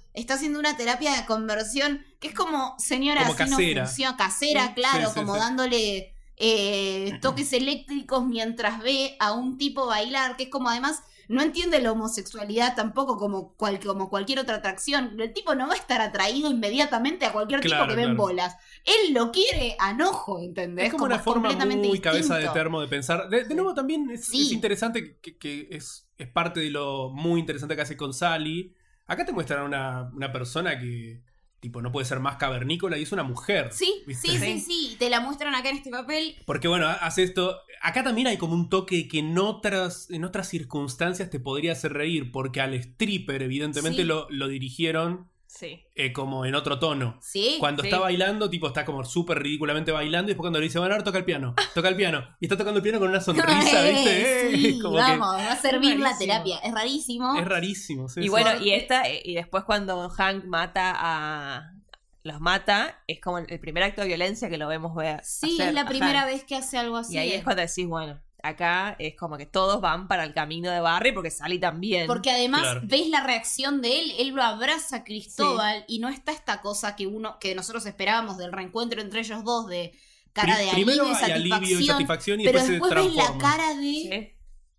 está haciendo una terapia de conversión que es como, señora, como así casera. no funciona, casera, claro, como dándole toques eléctricos mientras ve a un tipo bailar, que es como además no entiende la homosexualidad tampoco como cualquier otra atracción. El tipo no va a estar atraído inmediatamente a cualquier tipo que ve en bolas. Él lo quiere a enojo, ¿entendés? Es como una forma muy distinto. cabeza de termo de pensar. De nuevo también es interesante que es parte de lo muy interesante que hace con Sally. Acá te muestran una persona que tipo no puede ser más cavernícola y es una mujer. Sí, sí, te la muestran acá en este papel. Porque bueno, hace esto. Acá también hay como un toque que en otras circunstancias te podría hacer reír, porque al stripper evidentemente lo dirigieron como en otro tono. Sí. Cuando está bailando, tipo está como súper ridículamente bailando, y después cuando le dice, bueno, ahora toca el piano, y está tocando el piano con una sonrisa, ¿viste? Sí, como vamos, que va a servir la terapia. Es rarísimo. Es rarísimo, sí. Y bueno, y después cuando Hank los mata, es como el primer acto de violencia que lo vemos ver. Sí, es la primera vez que hace algo así. Y ahí es cuando decís, bueno, acá es como que todos van para el camino de Barry porque Sally también. Porque además ves la reacción de él lo abraza a Cristóbal y no está esta cosa que nosotros esperábamos del reencuentro entre ellos dos de cara de alivio y satisfacción, y pero después ves la cara de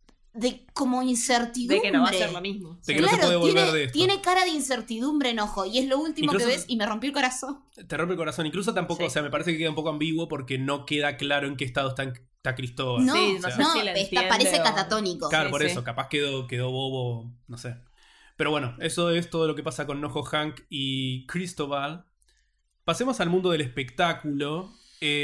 como incertidumbre. De que no va a ser lo mismo. De que no se puede volver de esto. Tiene cara de incertidumbre, enojo, y es lo último incluso, que ves y me rompió el corazón. Te rompe el corazón. Incluso tampoco, o sea, me parece que queda un poco ambiguo porque no queda claro en qué estado está Cristóbal. No, sí, no sé si parece catatónico. Claro, por eso, capaz quedó bobo, no sé. Pero bueno, eso es todo lo que pasa con Nojo, Hank y Cristóbal. Pasemos al mundo del espectáculo.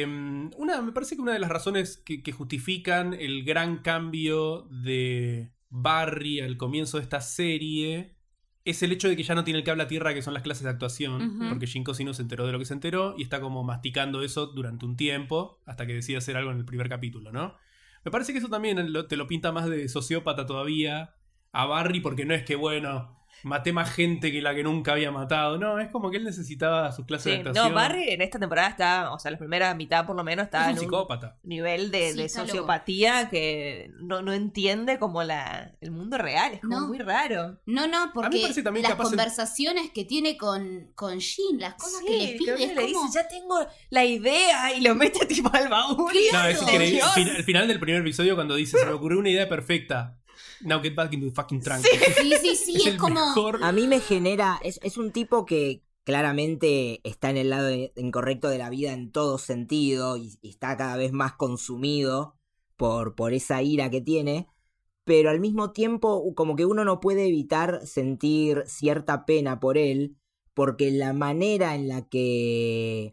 Me parece que una de las razones que justifican el gran cambio de Barry al comienzo de esta serie es el hecho de que ya no tiene el cable a tierra, que son las clases de actuación, porque Jin Cosino se enteró de lo que se enteró y está como masticando eso durante un tiempo hasta que decide hacer algo en el primer capítulo, ¿no? Me parece que eso también te lo pinta más de sociópata todavía a Barry, porque no es que, bueno, maté más gente que la que nunca había matado. No, es como que él necesitaba sus clases de actuación. No, Barry en esta temporada está, o sea, la primera mitad por lo menos está en un psicópata. Nivel de sociopatía loco. Que no entiende como el mundo real. Es como muy raro. No, porque las conversaciones que tiene con Jin, las cosas que le pide, que le dice, ya tengo la idea, y lo mete tipo al baúl. No, es increíble. El final del primer episodio cuando dice, se me ocurrió una idea perfecta. Now get back into the fucking trunk. Sí, es como... Mejor. A mí me genera... Es un tipo que claramente está en el lado incorrecto de la vida en todo sentido y está cada vez más consumido por esa ira que tiene, pero al mismo tiempo como que uno no puede evitar sentir cierta pena por él, porque la manera en la que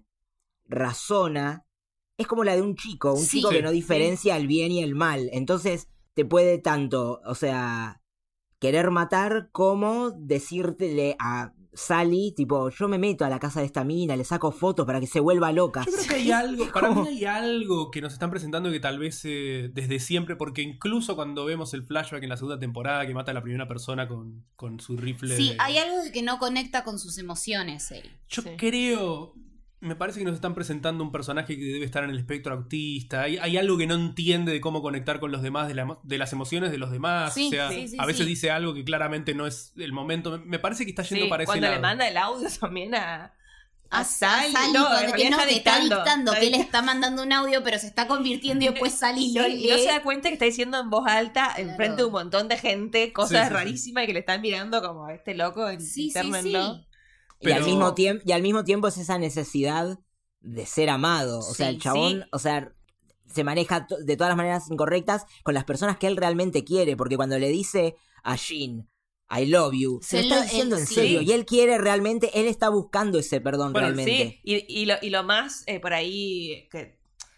razona es como la de un chico que no diferencia el bien y el mal. Entonces te puede tanto, o sea, querer matar como decirle a Sally, tipo, yo me meto a la casa de esta mina, le saco fotos para que se vuelva loca. Yo creo que hay algo, para mí hay algo que nos están presentando que tal vez desde siempre, porque incluso cuando vemos el flashback en la segunda temporada que mata a la primera persona con su rifle... Sí, hay algo de que no conecta con sus emociones él. Yo creo... Me parece que nos están presentando un personaje que debe estar en el espectro autista. Hay algo que no entiende de cómo conectar con los demás, de las emociones de los demás. Sí, o sea, a veces dice algo que claramente no es el momento. Me parece que está yendo para ese cuando lado. le manda el audio también a Sally. Que está dictando, que él está mandando un audio, pero se está convirtiendo y después Sally lo lee. Y no se da cuenta que está diciendo en voz alta, enfrente de un montón de gente, cosas rarísimas y que le están mirando como a este loco, internenlo. Pero... Y al mismo tiempo es esa necesidad de ser amado. O sea, el chabón, o sea, se maneja de todas las maneras incorrectas con las personas que él realmente quiere. Porque cuando le dice a Jin, I love you, se lo está diciendo en serio. Y él quiere realmente, él está buscando ese perdón realmente. Sí, y lo más por ahí que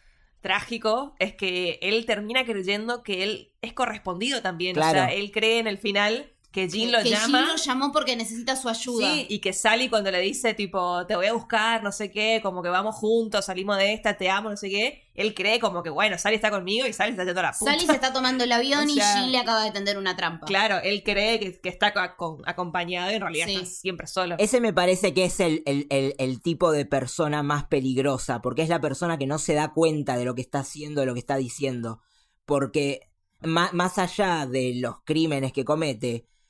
trágico es que él termina creyendo que él es correspondido también. Claro. O sea, él cree en el final... Que Jin lo llama. Jin lo llamó porque necesita su ayuda. Sí, y que Sally cuando le dice, tipo, te voy a buscar, no sé qué, como que vamos juntos, salimos de esta, te amo, no sé qué. Él cree como que, bueno, Sally está conmigo y Sally está yendo a la puta. Sally se está tomando el avión y Jin le acaba de tender una trampa. Claro, él cree que está acompañado y en realidad está siempre solo. Ese me parece que es el tipo de persona más peligrosa, porque es la persona que no se da cuenta de lo que está haciendo, de lo que está diciendo. Porque más allá de los crímenes que comete...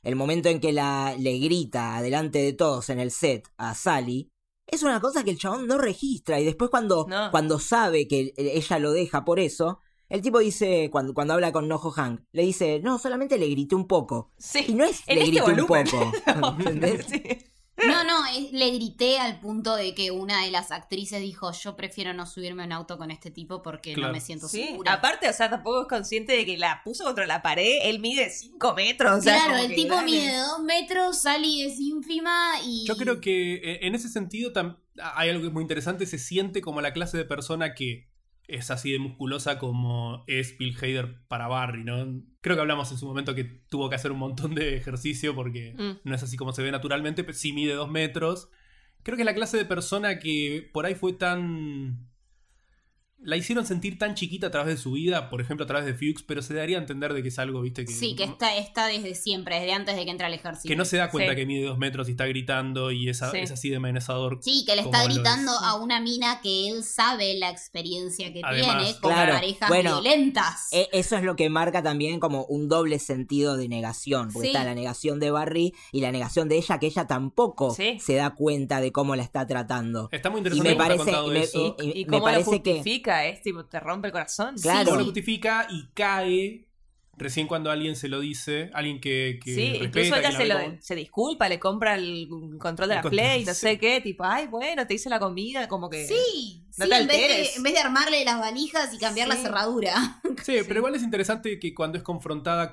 el momento en que le grita delante de todos en el set a Sally, es una cosa que el chabón no registra. Y después cuando sabe que ella lo deja por eso, el tipo dice, cuando habla con Noho Hank, le dice, no, solamente le grité un poco. Sí, y no es le grité un poco. ¿Entendés? Sí. No, le grité al punto de que una de las actrices dijo, yo prefiero no subirme a un auto con este tipo porque no me siento segura. Aparte, o sea, tampoco es consciente de que la puso contra la pared, él mide 5 metros. O sea, claro, el tipo mide 2 metros, Sally es ínfima y... Yo creo que en ese sentido hay algo que es muy interesante, se siente como la clase de persona que es así de musculosa como es Bill Hader para Barry, ¿no? Creo que hablamos en su momento que tuvo que hacer un montón de ejercicio porque no es así como se ve naturalmente, pero sí mide 2 metros. Creo que es la clase de persona que por ahí fue tan... La hicieron sentir tan chiquita a través de su vida, por ejemplo a través de Fuchs, pero se daría a entender de que es algo, viste, que... Sí, que está desde siempre, desde antes de que entre al ejército. Que no se da cuenta que mide 2 metros y está gritando y es así de amenazador. Sí, que le está gritando a una mina que él sabe la experiencia que tiene con parejas violentas. Eso es lo que marca también como un doble sentido de negación, porque está la negación de Barry y la negación de ella, que ella tampoco se da cuenta de cómo la está tratando. Está muy interesante cómo está contado eso. Y cómo lo justifica, es tipo, te rompe el corazón. Claro. Cómo lo justifica y cae recién cuando alguien se lo dice, alguien que respeta. Incluso ella se disculpa, le compra el control de la Play, no sé qué, tipo, ay, bueno, te hice la comida, como que... No te alteres. En vez de armarle las valijas y cambiar la cerradura. Sí, pero igual es interesante que cuando es confrontada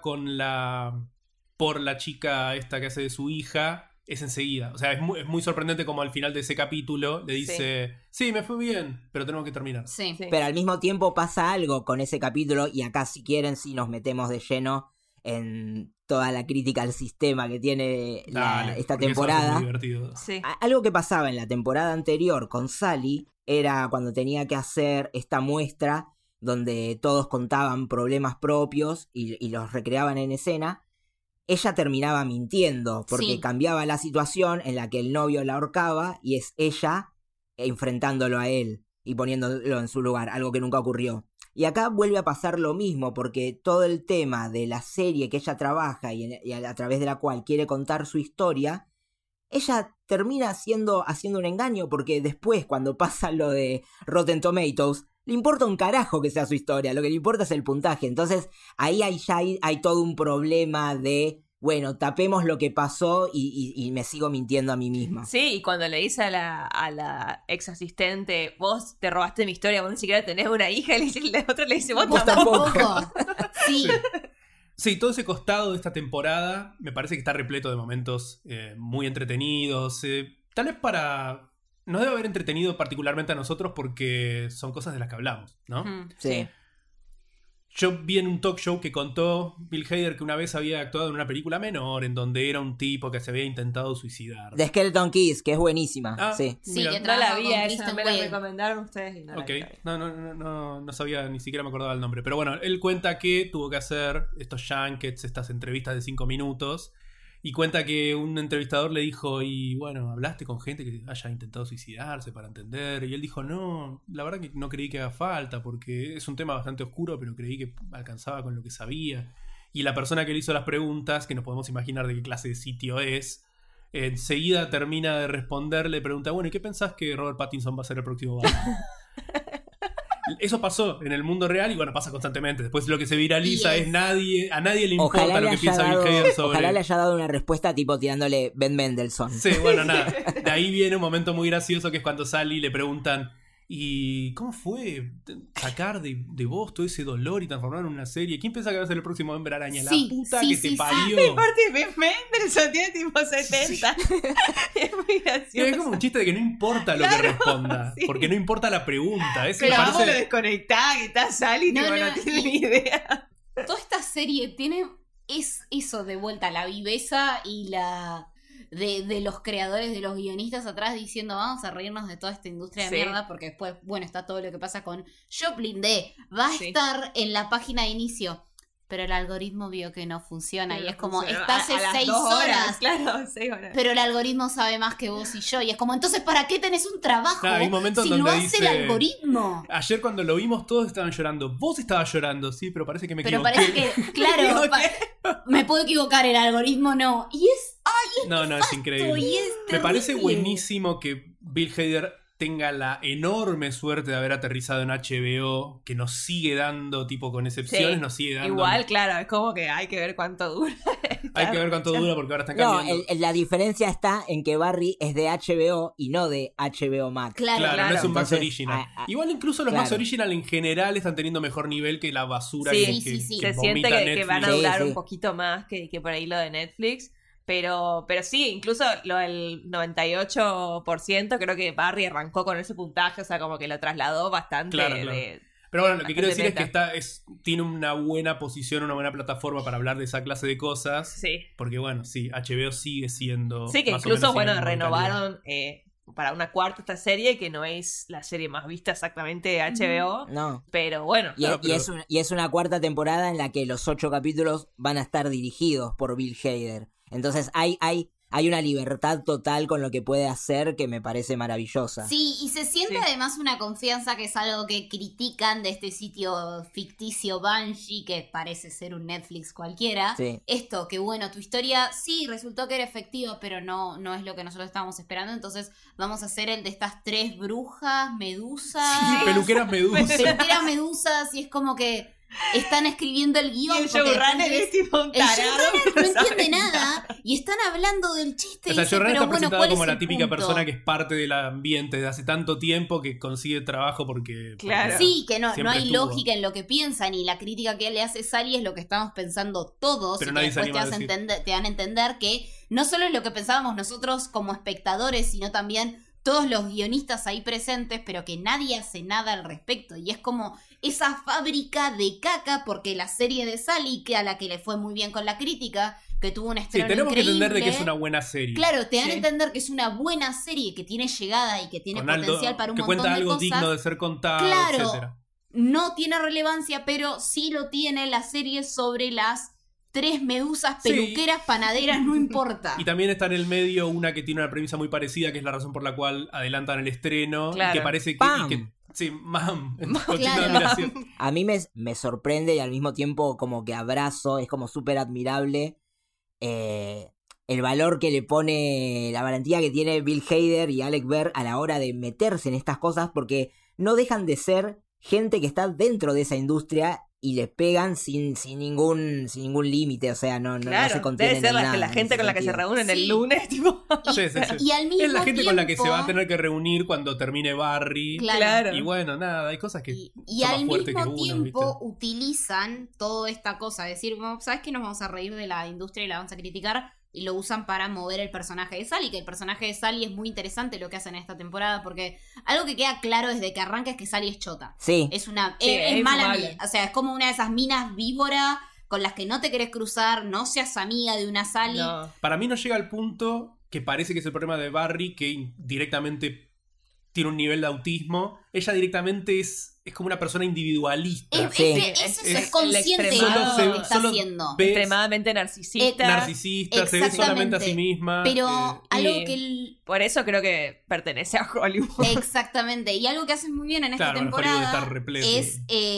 por la chica esta que hace de su hija, es enseguida. O sea, es muy sorprendente como al final de ese capítulo le dice, sí, me fue bien, pero tenemos que terminar. Sí. Pero al mismo tiempo pasa algo con ese capítulo, y acá si quieren sí nos metemos de lleno en toda la crítica al sistema que tiene esta temporada. Eso es muy divertido. Sí. Algo que pasaba en la temporada anterior con Sally era cuando tenía que hacer esta muestra donde todos contaban problemas propios y los recreaban en escena. Ella terminaba mintiendo porque cambiaba la situación en la que el novio la ahorcaba y es ella enfrentándolo a él y poniéndolo en su lugar, algo que nunca ocurrió. Y acá vuelve a pasar lo mismo, porque todo el tema de la serie que ella trabaja y a través de la cual quiere contar su historia, ella termina haciendo un engaño, porque después, cuando pasa lo de Rotten Tomatoes, le importa un carajo que sea su historia, lo que le importa es el puntaje. Entonces ahí hay todo un problema de, bueno, tapemos lo que pasó y me sigo mintiendo a mí misma. Sí, y cuando le dice a la ex asistente, vos te robaste mi historia, vos ni siquiera tenés una hija, y la otra le dice, vos tampoco. Sí, todo ese costado de esta temporada me parece que está repleto de momentos muy entretenidos. Tal vez nos debe haber entretenido particularmente a nosotros porque son cosas de las que hablamos, ¿no? Sí. Yo vi en un talk show que contó Bill Hader que una vez había actuado en una película menor en donde era un tipo que se había intentado suicidar. The Skeleton Kiss, que es buenísima. Sí, que no la vi, esa me la recomendaron ustedes y no la vi. No sabía, ni siquiera me acordaba el nombre. Pero bueno, él cuenta que tuvo que hacer estos junkets, estas entrevistas de 5 minutos. Y cuenta que un entrevistador le dijo, y bueno, ¿hablaste con gente que haya intentado suicidarse para entender? Y él dijo, no, la verdad que no creí que haga falta, porque es un tema bastante oscuro, pero creí que alcanzaba con lo que sabía. Y la persona que le hizo las preguntas, que nos podemos imaginar de qué clase de sitio es, enseguida termina de responder, le pregunta, bueno, ¿y qué pensás que Robert Pattinson va a ser el próximo Batman? Eso pasó en el mundo real y bueno, pasa constantemente. Después lo que se viraliza es a nadie le importa lo que piensa Bill Hader sobre... Ojalá le haya dado una respuesta tipo tirándole Ben Mendelsohn. Sí, bueno, nada. De ahí viene un momento muy gracioso que es cuando Sally le preguntan, ¿y cómo fue sacar de vos todo ese dolor y transformarlo en una serie? ¿Quién piensa que va a ser el próximo Hombre Araña? La puta que te parió. Aparte Ben Mendelsohn tiene tipo 70. Es muy gracioso. Es como un chiste de que no importa lo que responda, porque no importa la pregunta. Pero vamos a desconectar, que está Sally, no tiene ni idea. Toda esta serie es eso de vuelta, la viveza y la... De los creadores, de los guionistas atrás diciendo vamos a reírnos de toda esta industria de mierda, porque después, bueno, está todo lo que pasa con Joplin va a estar en la página de inicio, pero el algoritmo vio que no funciona. Pero y es no como, funciona. está hace A las 6 2 horas. Claro, 6 horas. Pero el algoritmo sabe más que vos y yo. Y es como, entonces, ¿para qué tenés un trabajo Claro, hay momentos si donde lo hace dice, el algoritmo? Ayer cuando lo vimos todos estaban llorando. Vos estabas llorando, sí, pero parece que me Pero equivoqué. parece que, claro, me puedo equivocar, el algoritmo no. Y es, No, es increíble. y es Me parece terrible. buenísimo que Bill Hader tenga la enorme suerte de haber aterrizado en HBO, que nos sigue dando, tipo con excepciones, Sí, nos sigue dando. Igual, claro, es como que hay que ver cuánto dura. Hay que ver cuánto dura porque ahora están No, cambiando. la diferencia está en que Barry es de HBO y no de HBO Max. Claro, no es un Max Entonces, Original. Igual incluso los Max claro. Original en general están teniendo mejor nivel que la basura Sí, que sí. Se siente vomita que Netflix. van a durar Sí, sí. un poquito más que por ahí lo de Netflix. Pero sí, incluso lo del 98% creo que Barry arrancó con ese puntaje, o sea, como que lo trasladó bastante. Claro. Pero bueno, lo que quiero decir es que neta. tiene una buena posición, una buena plataforma para hablar de esa clase de cosas. Sí. Porque bueno, sí, HBO sigue siendo... Sí, que más o incluso, menos bueno, sinónimo de renovaron para una cuarta esta serie, que no es la serie más vista exactamente de HBO. No. Pero bueno. Y es una cuarta temporada en la que los 8 capítulos van a estar dirigidos por Bill Hader. Entonces hay una libertad total con lo que puede hacer que me parece maravillosa. Sí, y se siente Sí. además una confianza que es algo que critican de este sitio ficticio Banshee, que parece ser un Netflix cualquiera. Sí. Esto, que bueno, tu historia sí resultó que era efectiva, pero no es lo que nosotros estábamos esperando. Entonces vamos a hacer el de estas 3 brujas, medusas. Sí, peluqueras medusas. Peluqueras medusas, y es como que están escribiendo el guión. Y el porque showrunner después es tipo un el tarado. showrunner no sabe entiende nada y están hablando del chiste. O sea, y dice, Jordan pero está bueno, presentado ¿cuál como es la el típica punto? persona que es parte del ambiente de hace tanto tiempo que consigue trabajo porque... Claro. Sí, que no Siempre hay estuvo. lógica en lo que piensan, y la crítica que le hace Sally es lo que estamos pensando todos, Pero y que nadie se después anima a decir. te dan a entender que no solo es lo que pensábamos nosotros como espectadores, sino también todos los guionistas ahí presentes, pero que nadie hace nada al respecto. Y es como esa fábrica de caca, porque la serie de Sally, que a la que le fue muy bien con la crítica, que tuvo un Sí, estreno tenemos increíble, que entender de que es una buena serie. Claro, te dan a Sí. entender que es una buena serie, que tiene llegada y que tiene Con algo- potencial para un que montón cuenta de algo cosas. digno de ser contado, Claro. etcétera. No tiene relevancia, pero sí lo tiene la serie sobre las 3 medusas Sí. peluqueras, panaderas, no importa. Y también está en el medio una que tiene una premisa muy parecida, que es la razón por la cual adelantan el estreno. Claro. Y que parece que... ¡Pam! y que- sí, mam. Claro. Admiración. A mí me sorprende y al mismo tiempo como que abrazo, es como súper admirable el valor que le pone, la valentía que tiene Bill Hader y Alec Berg a la hora de meterse en estas cosas, porque no dejan de ser gente que está dentro de esa industria y le pegan sin ningún límite, o sea, no se Claro, contienen debe ser en nada la en gente ese con la que se sentido. reúnen Sí. el lunes, tipo. Sí, sí, sí. Y al mismo Es la gente con la que se va a tiempo- tener que reunir cuando termine Barry. Claro. Y bueno, nada, hay cosas que Y son al más fuertes que mismo uno, tiempo ¿viste? utilizan toda esta cosa, decir, ¿sabes qué? Nos vamos a reír de la industria y la vamos a criticar, y lo usan para mover el personaje de Sally, que el personaje de Sally es muy interesante lo que hacen en esta temporada, porque algo que queda claro desde que arranca es que Sally es chota. Sí, Es una Sí, es es mala infumable. mina. O sea, es como una de esas minas víbora con las que no te querés cruzar, no seas amiga de una Sally. No. Para mí no llega al punto que parece que es el problema de Barry, que directamente tiene un nivel de autismo. Ella directamente es como una persona individualista. Sí. Es consciente de extremado- lo que está solo haciendo. ve- Extremadamente narcisista. Narcisista, se ve solamente a sí Exactamente. misma. Pero algo y- que Por eso creo que pertenece a Hollywood. exactamente, y algo que hacen muy bien en esta Claro, bueno, Hollywood temporada está repleto. es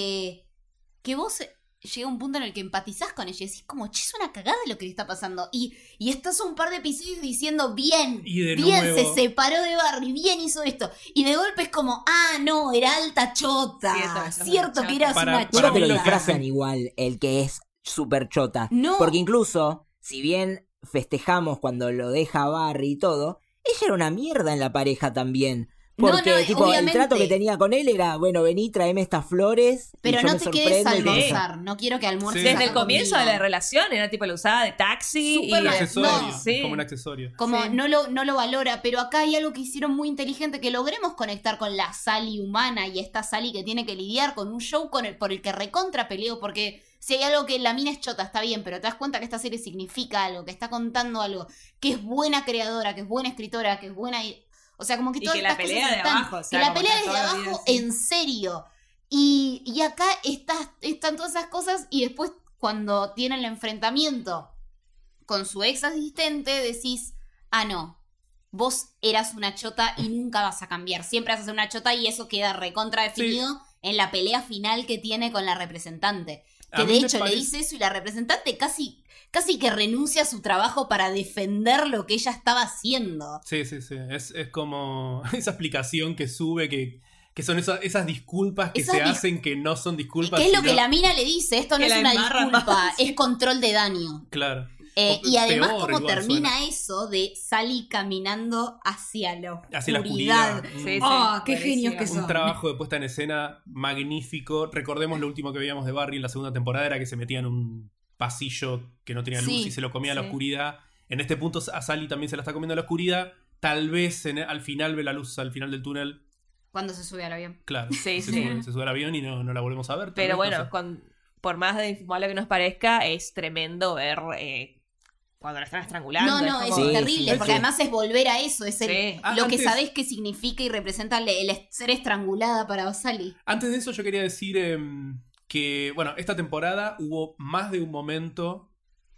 que vos llega un punto en el que empatizás con ella y decís como, che, es una cagada lo que le está pasando, y estás un par de episodios diciendo, bien, Y de bien, nuevo- se separó de Barry, bien hizo esto, y de golpe es como, no, era alta chota, Cierto, que eras Para- una creo para que mí lo lo que disfrazan hacen- igual el que es súper chota. No. Porque incluso, si bien festejamos cuando lo deja Barry y todo, ella era una mierda en la pareja también. Porque, No, tipo, el obviamente. trato que tenía con él era, bueno, vení, tráeme estas flores. y pero yo no me te quedes a sorprendo y te- almorzar, no quiero que almuerces Sí. Desde el acá comienzo de conmigo. la relación era tipo la usada de taxi. Súper y Un No, accesorio. sí. Como un accesorio. Como Sí. no lo valora, pero acá hay algo que hicieron muy inteligente, que logremos conectar con la Sally humana y esta Sally que tiene que lidiar con un show por el que recontra peleo, porque si hay algo que la mina es chota, está bien, pero te das cuenta que esta serie significa algo, que está contando algo, que es buena creadora, que es buena escritora, que es buena... O sea, como que Y todas que la estas pelea cosas de están, abajo, o sea, que la como pelea está desde toda la vida abajo así. en serio. Y acá están todas esas cosas, y después cuando tiene el enfrentamiento con su ex asistente, decís, no, vos eras una chota y nunca vas a cambiar. Siempre vas a ser una chota y eso queda recontra definido en la pelea final que tiene con la representante. Que de hecho le dice eso y la representante casi que renuncia a su trabajo para defender lo que ella estaba haciendo. Sí. Es como esa explicación que sube, que son esas disculpas que se hacen que no son disculpas. Que es lo que la mina le dice, esto no es una disculpa, es control de daño. Claro. Y además cómo termina eso de Sally caminando hacia la oscuridad. Sí, qué genios que son. Un trabajo de puesta en escena magnífico. Recordemos lo último que veíamos de Barry en la segunda temporada, era que se metía en un pasillo que no tenía luz y se lo comía la oscuridad. En este punto a Sally también se la está comiendo la oscuridad. Tal vez al final ve la luz al final del túnel. Cuando se sube al avión. Claro, se sube al avión y no la volvemos a ver. Pero bueno, por más de infumable que nos parezca, es tremendo ver cuando la están estrangulando. No, es terrible, porque además es volver a eso, es lo que sabés que significa y representa el ser estrangulada para Sally. Antes de eso yo quería decir que, bueno, esta temporada hubo más de un momento,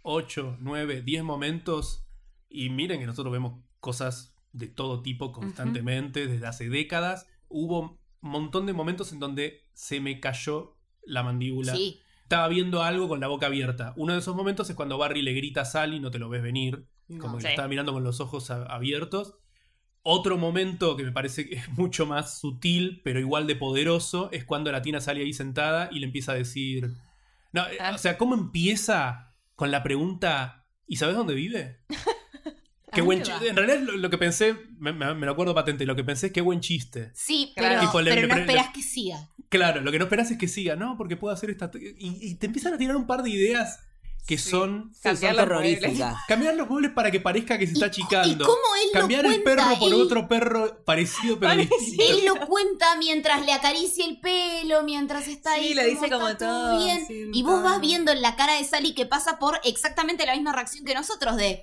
8, 9, 10 momentos, y miren que nosotros vemos cosas de todo tipo constantemente, desde hace décadas. Hubo un montón de momentos en donde se me cayó la mandíbula. Sí. Estaba viendo algo con la boca abierta. Uno de esos momentos es cuando Barry le grita a Sally, no te lo ves venir, como que lo estaba mirando con los ojos abiertos. Otro momento que me parece que es mucho más sutil, pero igual de poderoso, es cuando la tiene a Sally ahí sentada y le empieza a decir... No, o sea, ¿cómo empieza con la pregunta ¿y sabes dónde vive? Qué buen chiste. En realidad lo que pensé, me lo acuerdo patente, lo que pensé es qué buen chiste. Sí, pero no esperás que siga. Claro, lo que no esperás es que siga, ¿no? Porque puede hacer esta... Y te empiezan a tirar un par de ideas que son terroríficas. Cambiar los muebles para que parezca que se está achicando. ¿Y cómo él cambiar lo el cuenta? perro por otro perro parecido pero distinto. Él lo cuenta mientras le acaricia el pelo, mientras está ahí. Sí, le dice como todo bien. Y vos vas viendo en la cara de Sally que pasa por exactamente la misma reacción que nosotros de...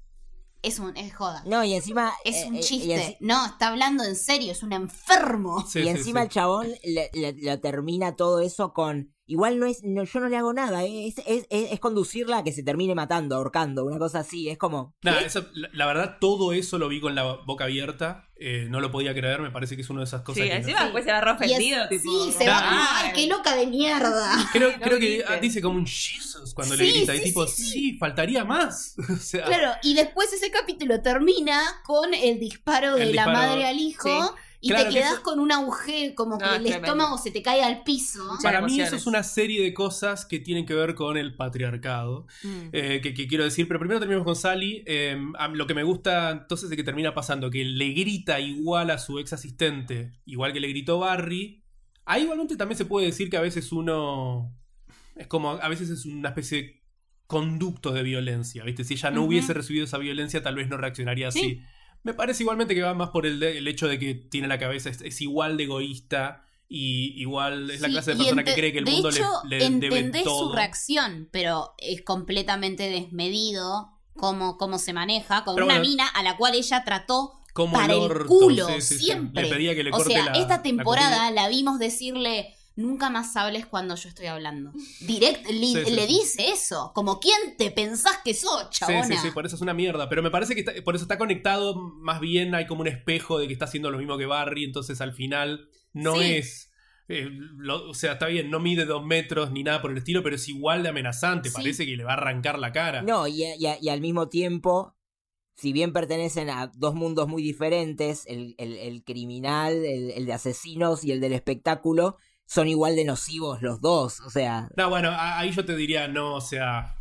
Es joda. No, y encima... Es un chiste. No, está hablando en serio, es un enfermo. Y encima el chabón le termina todo eso con... Igual yo no le hago nada, es conducirla a que se termine matando, ahorcando, una cosa así, es como... Nada, la verdad todo eso lo vi con la boca abierta, no lo podía creer, me parece que es una de esas cosas que... encima después se agarró ofendido, se va, ¡ay, qué loca de mierda! Creo que dice como un Jesus cuando le grita, y tipo, sí, faltaría más. O sea, claro, y después ese capítulo termina con el disparo de la madre al hijo... Y claro, te quedás con un agujero, como que el estómago se te cae al piso. Para mí eso es una serie de cosas que tienen que ver con el patriarcado, que quiero decir. Pero primero terminamos con Sally. Lo que me gusta entonces es que termina pasando que le grita igual a su ex asistente, igual que le gritó Barry. Ahí igualmente también se puede decir que a veces uno... Es como, a veces es una especie de conducto de violencia, ¿viste? Si ella no hubiese recibido esa violencia, tal vez no reaccionaría así. Me parece igualmente que va más por el hecho de que tiene la cabeza, es igual de egoísta y igual es la clase de persona que cree que el mundo le debe todo. Entendés su reacción, pero es completamente desmedido cómo se maneja con una mina a la cual ella trató como para el culo, siempre. Le pedía que le corte esta temporada la vimos decirle... Nunca más hables cuando yo estoy hablando. Le dice eso. Como, ¿quién te pensás que sos, chabona? Sí, por eso es una mierda. Pero me parece que por eso está conectado. Más bien hay como un espejo de que está haciendo lo mismo que Barry. Entonces al final no es... o sea, está bien, no mide 2 metros ni nada por el estilo, pero es igual de amenazante. Parece que le va a arrancar la cara. No, y al mismo tiempo... Si bien pertenecen a dos mundos muy diferentes, el criminal, el de asesinos y el del espectáculo... Son igual de nocivos los dos, o sea... No, bueno, ahí yo te diría, no, o sea...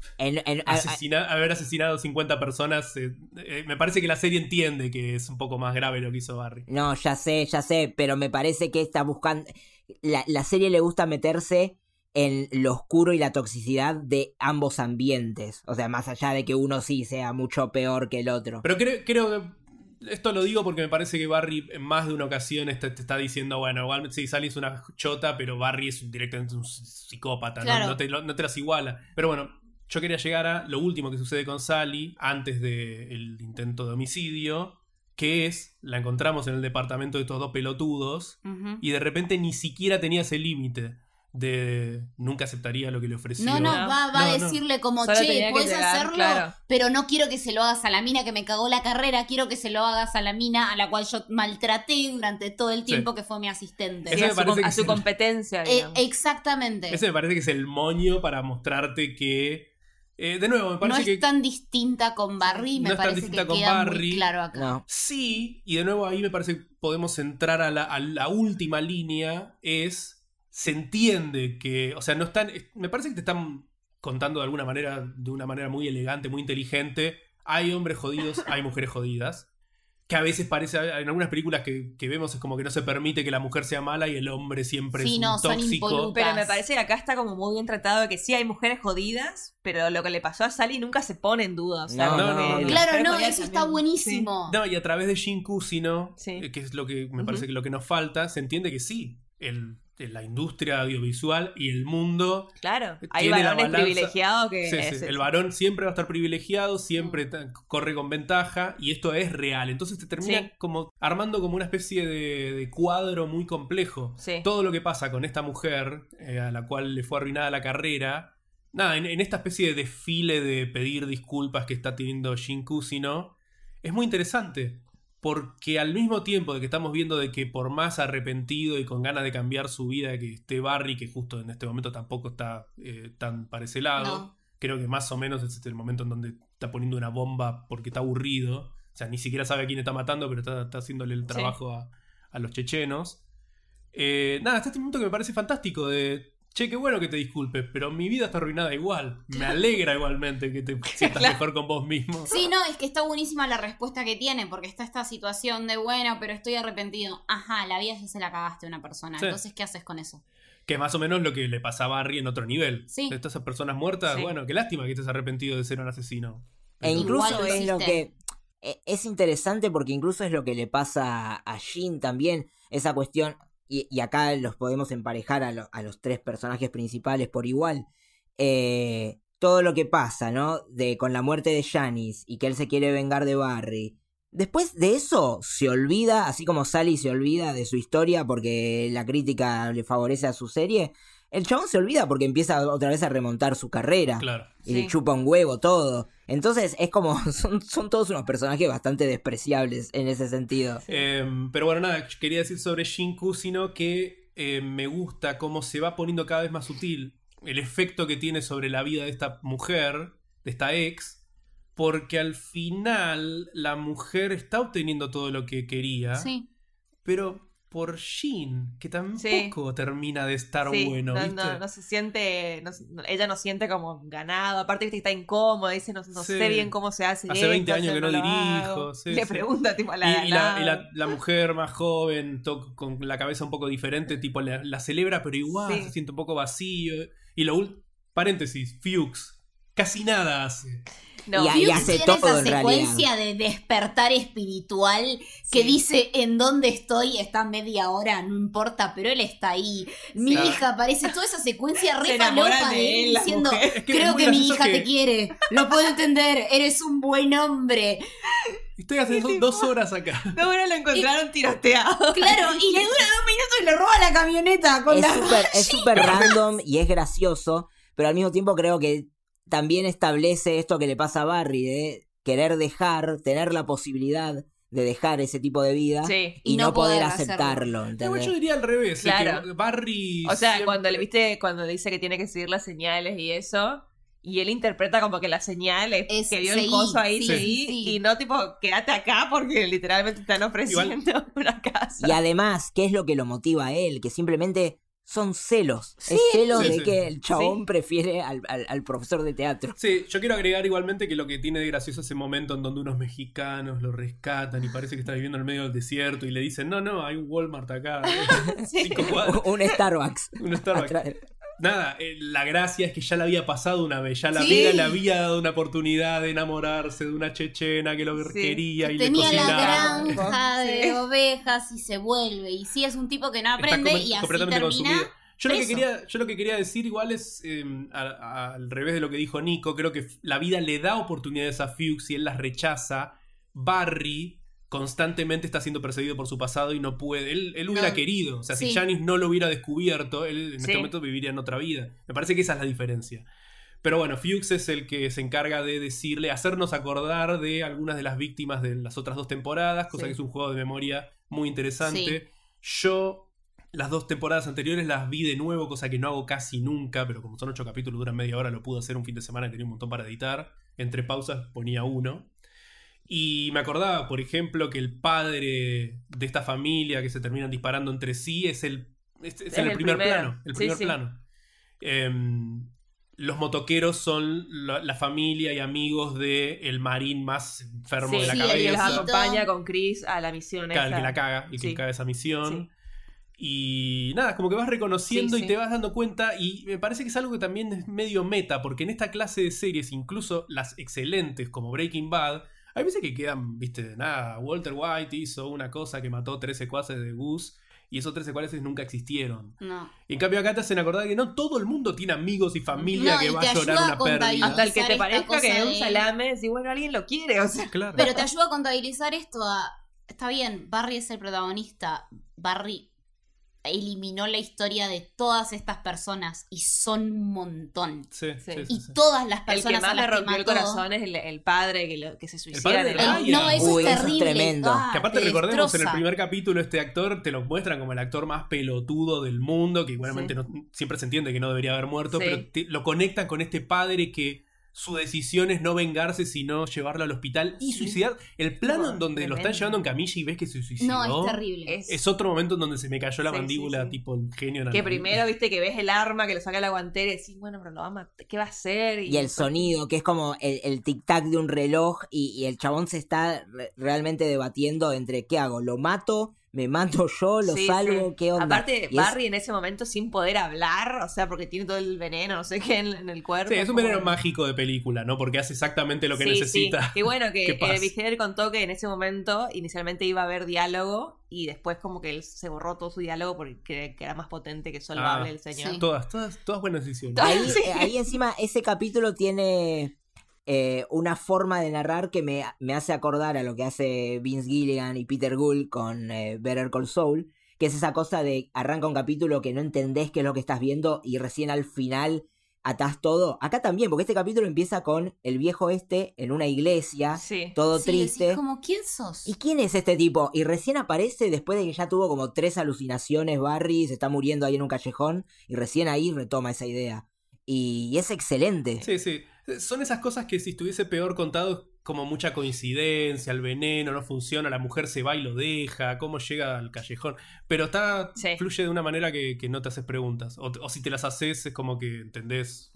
haber asesinado 50 personas... me parece que la serie entiende que es un poco más grave lo que hizo Barry. No, ya sé, pero me parece que está buscando... La serie le gusta meterse en lo oscuro y la toxicidad de ambos ambientes. O sea, más allá de que uno sí sea mucho peor que el otro. Pero creo que... Esto lo digo porque me parece que Barry en más de una ocasión te está diciendo, bueno, igual sí, Sally es una chota, pero Barry es directamente un psicópata, claro. no te las iguala. Pero bueno, yo quería llegar a lo último que sucede con Sally antes del intento de homicidio, que es, la encontramos en el departamento de estos dos pelotudos, y de repente ni siquiera tenía ese límite nunca aceptaría lo que le ofreció. Va a decirle como, solo che, puedes hacerlo, claro. pero no quiero que se lo hagas a la mina que me cagó la carrera, quiero que se lo hagas a la mina a la cual yo maltraté durante todo el tiempo que fue mi asistente. Sí, a su competencia. Exactamente. Ese me parece que es el moño para mostrarte que... de nuevo, me parece no es tan distinta con Barry, me parece que queda muy claro acá. No. Sí, y de nuevo ahí me parece que podemos entrar a la última línea, se entiende que, o sea, no están, me parece que te están contando de una manera muy elegante, muy inteligente, hay hombres jodidos, hay mujeres jodidas, que a veces parece, en algunas películas que vemos es como que no se permite que la mujer sea mala y el hombre siempre es un tóxico. Pero me parece que acá está como muy bien tratado de que sí hay mujeres jodidas, pero lo que le pasó a Sally nunca se pone en duda. O sea, no. Claro, no, eso está buenísimo. Sí. No, y a través de Shin Kusino, que es lo que me parece que lo que nos falta, se entiende que sí, la industria audiovisual y el mundo. Claro, hay varones privilegiados que. Sí. El varón siempre va a estar privilegiado, siempre corre con ventaja, y esto es real. Entonces te termina como armando como una especie de cuadro muy complejo. Sí. Todo lo que pasa con esta mujer, a la cual le fue arruinada la carrera. Nada, en esta especie de desfile de pedir disculpas que está teniendo Shin Kusino, es muy interesante. Porque al mismo tiempo de que estamos viendo de que por más arrepentido y con ganas de cambiar su vida que esté Barry, que justo en este momento tampoco está tan para ese lado, creo que más o menos es el momento en donde está poniendo una bomba porque está aburrido, o sea, ni siquiera sabe a quién está matando, pero está haciéndole el trabajo a los chechenos. Nada, está este momento que me parece fantástico de... Che, qué bueno que te disculpes, pero mi vida está arruinada igual. Me alegra igualmente que te sientas mejor con vos mismo. Sí, no, es que está buenísima la respuesta que tiene, porque está esta situación de, bueno, pero estoy arrepentido. Ajá, la vida ya se la cagaste a una persona. Sí. Entonces, ¿qué haces con eso? Que es más o menos lo que le pasaba a Barry en otro nivel. Sí. De estas personas muertas, bueno, qué lástima que estés arrepentido de ser un asesino. Pero... E incluso es lo que... Es interesante porque incluso es lo que le pasa a Shin también, esa cuestión... Y acá los podemos emparejar a los tres personajes principales por igual. Todo lo que pasa, ¿no? Con la muerte de Janice y que él se quiere vengar de Barry. Después de eso se olvida, así como Sally se olvida de su historia porque la crítica le favorece a su serie. El chabón se olvida porque empieza otra vez a remontar su carrera. Claro. Y le chupa un huevo todo. Entonces es como, son todos unos personajes bastante despreciables en ese sentido. Pero bueno, nada, quería decir sobre Shin Kusino que me gusta cómo se va poniendo cada vez más sutil el efecto que tiene sobre la vida de esta mujer, de esta ex, porque al final la mujer está obteniendo todo lo que quería, pero... por Shin, que tampoco termina de estar bueno, ¿viste? No se siente, ella no siente como ganado, aparte que está incómoda, dice no sé bien cómo se hace. Hace 20 años que no dirijo. Le pregunta tipo a la... Y la mujer más joven, con la cabeza un poco diferente, tipo la celebra, pero igual se siente un poco vacío. Y paréntesis, Fuchs, casi nada hace. No, y hace todo en realidad. Esa secuencia de despertar espiritual que dice en dónde estoy, está media hora, no importa, pero él está ahí. Mi hija aparece, toda esa secuencia re falopa de él diciendo, creo que mi hija te quiere, lo puedo entender, eres un buen hombre. Estoy hace 2 horas acá. 2 horas lo encontraron tiroteado. Claro, y le dura 2 minutos y le roba la camioneta con es súper random y es gracioso, pero al mismo tiempo creo que también establece esto que le pasa a Barry, de querer tener la posibilidad de dejar ese tipo de vida y no poder aceptarlo. Yo diría al revés, claro. Que Barry... O sea, cuando dice que tiene que seguir las señales y eso, y él interpreta como que la señal es que vio el coso ahí, y no tipo, quédate acá porque literalmente están ofreciendo una casa. Y además, ¿qué es lo que lo motiva a él? Que simplemente... son celos. Es celos de que el chabón prefiere al profesor de teatro. Sí, yo quiero agregar igualmente que lo que tiene de gracioso ese momento en donde unos mexicanos lo rescatan y parece que está viviendo en el medio del desierto y le dicen, no, hay un Walmart acá. 5 cuadras. Un Starbucks. Un Starbucks. Nada, la gracia es que ya le había pasado una vez, ya la vida le había dado una oportunidad de enamorarse de una chechena que lo quería y le cocinaba. Tenía la granja de ovejas y se vuelve. Y sí, es un tipo que no aprende y así termina. Consumido. Yo lo que quería decir igual es, al revés de lo que dijo Nico, creo que la vida le da oportunidades a Fuchs y él las rechaza. Barry constantemente está siendo perseguido por su pasado y no puede. Él hubiera querido. O sea, si Janice no lo hubiera descubierto, él en este momento viviría en otra vida. Me parece que esa es la diferencia. Pero bueno, Fuchs es el que se encarga de decirle, hacernos acordar de algunas de las víctimas de las otras 2 temporadas, cosa que es un juego de memoria muy interesante. Yo las 2 temporadas anteriores las vi de nuevo, cosa que no hago casi nunca, pero como son 8 capítulos, duran media hora, lo pude hacer un fin de semana y tenía un montón para editar. Entre pausas ponía uno. Y me acordaba, por ejemplo, que el padre de esta familia que se terminan disparando entre sí es el primer plano. El primer plano. Los motoqueros son la familia y amigos del marín más enfermo de la cabeza. Y los acompaña con Chris a la misión esa. El que la caga, el que caga esa misión. Y nada, como que vas reconociendo y te vas dando cuenta. Y me parece que es algo que también es medio meta, porque en esta clase de series, incluso las excelentes como Breaking Bad, hay veces que quedan, viste, nada, Walter White hizo una cosa que mató 3 secuaces de Gus y esos 3 secuaces nunca existieron. No. Y en cambio acá te hacen acordar que no todo el mundo tiene amigos y familia que va a llorar una pérdida. Hasta el que te parezca que es un salame, si bueno, alguien lo quiere, o sea. Claro. Pero te ayuda a contabilizar esto está bien, Barry es el protagonista, Barry eliminó la historia de todas estas personas y son un montón. Todas las personas el que más le rompió el corazón es el padre que se suicida. No, eso es terrible. Eso es tremendo. Que aparte recordemos, en el primer capítulo este actor te lo muestran como el actor más pelotudo del mundo, que igualmente no, siempre se entiende que no debería haber muerto, pero lo conectan con este padre que su decisión es no vengarse, sino llevarlo al hospital y suicidar. El plano en donde lo están llevando en camilla y ves que se suicidó. No, es terrible. Es otro momento en donde se me cayó la mandíbula, tipo el genio. Que primero, viste, que ves el arma, que lo saca la guantera y decís, bueno, pero lo va a matar, ¿qué va a hacer? Y el sonido, que es como el tic-tac de un reloj y el chabón se está realmente debatiendo entre ¿qué hago? ¿Lo mato? ¿Me mato yo? ¿Lo salvo? ¿Qué onda? Aparte, Barry en ese momento sin poder hablar, o sea, porque tiene todo el veneno, no sé qué, en el cuerpo. Sí, es un veneno mágico de película, ¿no? Porque hace exactamente lo que necesita. Qué bueno que Vigiler contó que en ese momento inicialmente iba a haber diálogo y después como que él se borró todo su diálogo porque era más potente que Solvable el señor. Sí. Todas buenas decisiones. Ahí encima ese capítulo tiene... una forma de narrar que me hace acordar a lo que hace Vince Gilligan y Peter Gould con Better Call Saul, que es esa cosa de arranca un capítulo que no entendés qué es lo que estás viendo y recién al final atás todo. Acá también, porque este capítulo empieza con el viejo en una iglesia, todo triste. Es como, ¿quién sos? ¿Y quién es este tipo? Y recién aparece después de que ya tuvo como 3 alucinaciones Barry, se está muriendo ahí en un callejón y recién ahí retoma esa idea. Y es excelente. Sí. Son esas cosas que si estuviese peor contado, como mucha coincidencia, el veneno no funciona, la mujer se va y lo deja, cómo llega al callejón. Pero fluye de una manera que no te haces preguntas. O si te las haces, es como que entendés.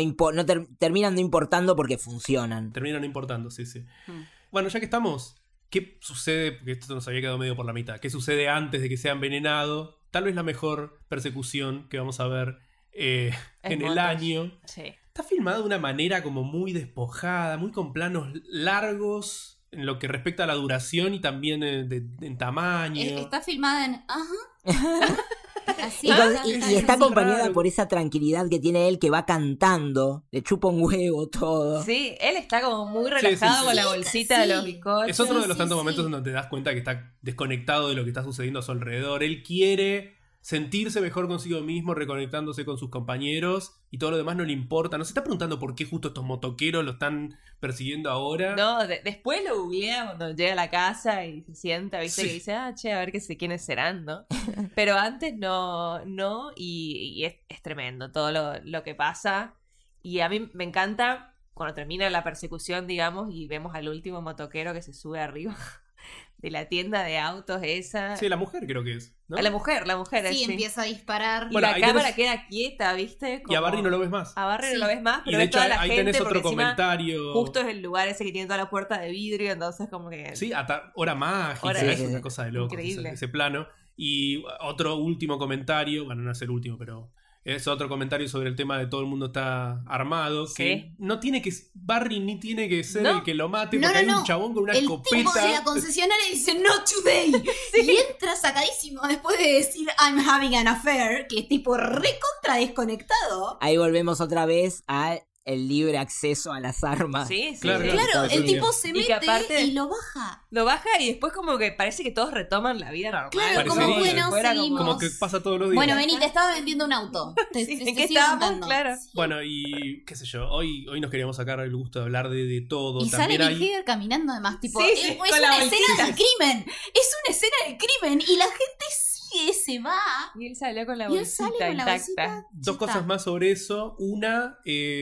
Terminan no importando porque funcionan. Terminan no importando, sí. Bueno, ya que estamos, ¿qué sucede? Porque esto nos había quedado medio por la mitad. ¿Qué sucede antes de que sea envenenado? Tal vez la mejor persecución que vamos a ver en el año. Sí. Está filmado de una manera como muy despojada, muy con planos largos en lo que respecta a la duración y también en tamaño. Está filmada en... Así, y está acompañada por esa tranquilidad que tiene él, que va cantando, le chupa un huevo todo. Sí, él está como muy relajado con la bolsita de los bizcochos. Es otro de los tantos momentos en donde te das cuenta que está desconectado de lo que está sucediendo a su alrededor. Él quiere sentirse mejor consigo mismo, reconectándose con sus compañeros, y todo lo demás no le importa. No se está preguntando por qué justo estos motoqueros lo están persiguiendo ahora. No, después lo googlea cuando llega a la casa y se sienta, viste, que dice, a ver quiénes serán, ¿no? Pero antes no, y es tremendo todo lo que pasa. Y a mí me encanta cuando termina la persecución, digamos, y vemos al último motoquero que se sube arriba de la tienda de autos esa. Sí, la mujer creo que es, ¿no? La mujer sí, empieza a disparar. Y la cámara queda quieta, ¿viste? Y a Barry no lo ves más. A Barry no lo ves más, pero y de hecho toda la ahí gente, tenés otro comentario. Justo es el lugar ese que tiene toda la puerta de vidrio, entonces como que... Sí, hora mágica, es una cosa de loco. Increíble. Ese plano. Y otro último comentario, bueno, no es el último, pero... Es otro comentario sobre el tema de todo el mundo está armado. Que no tiene que... Barry ni tiene que ser el que lo mate, porque hay un chabón con una escopeta. El tipo de la concesionaria dice, "Not today". Y entra sacadísimo después de decir, "I'm having an affair", que es tipo recontra desconectado. Ahí volvemos otra vez a el libre acceso a las armas. Sí, claro, el tipo se mete aparte, y lo baja. Lo baja y después como que parece que todos retoman la vida normal. Claro, como bueno, seguimos. Como que pasa todos los días. Bueno, vení, te estaba vendiendo un auto. ¿En qué estábamos? Claro. Sí. Bueno, y qué sé yo, hoy nos queríamos sacar el gusto de hablar de todo. Y también sale Bill Hader caminando además, tipo, sí, es una escena del crimen. Es una escena del crimen y la gente sigue, se va. Y él salió con la bolsita intacta. Dos cosas más sobre eso. Una,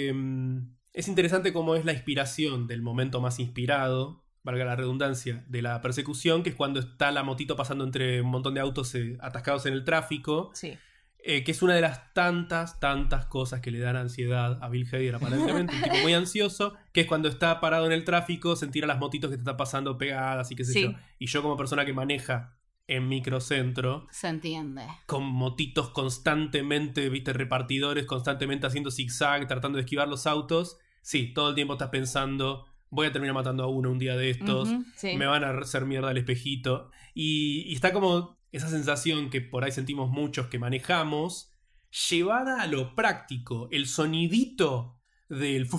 es interesante cómo es la inspiración del momento más inspirado, valga la redundancia, de la persecución, que es cuando está la motito pasando entre un montón de autos atascados en el tráfico. Sí. Que es una de las tantas cosas que le dan ansiedad a Bill Hader, aparentemente, un tipo muy ansioso, que es cuando está parado en el tráfico, sentir a las motitos que te están pasando pegadas y qué sé yo. Y yo como persona que maneja en microcentro, se entiende, con motitos constantemente, viste, repartidores constantemente haciendo zigzag, tratando de esquivar los autos, sí, todo el tiempo estás pensando, voy a terminar matando a uno un día de estos, me van a hacer mierda el espejito, y está como esa sensación que por ahí sentimos muchos que manejamos, llevada a lo práctico, el sonidito del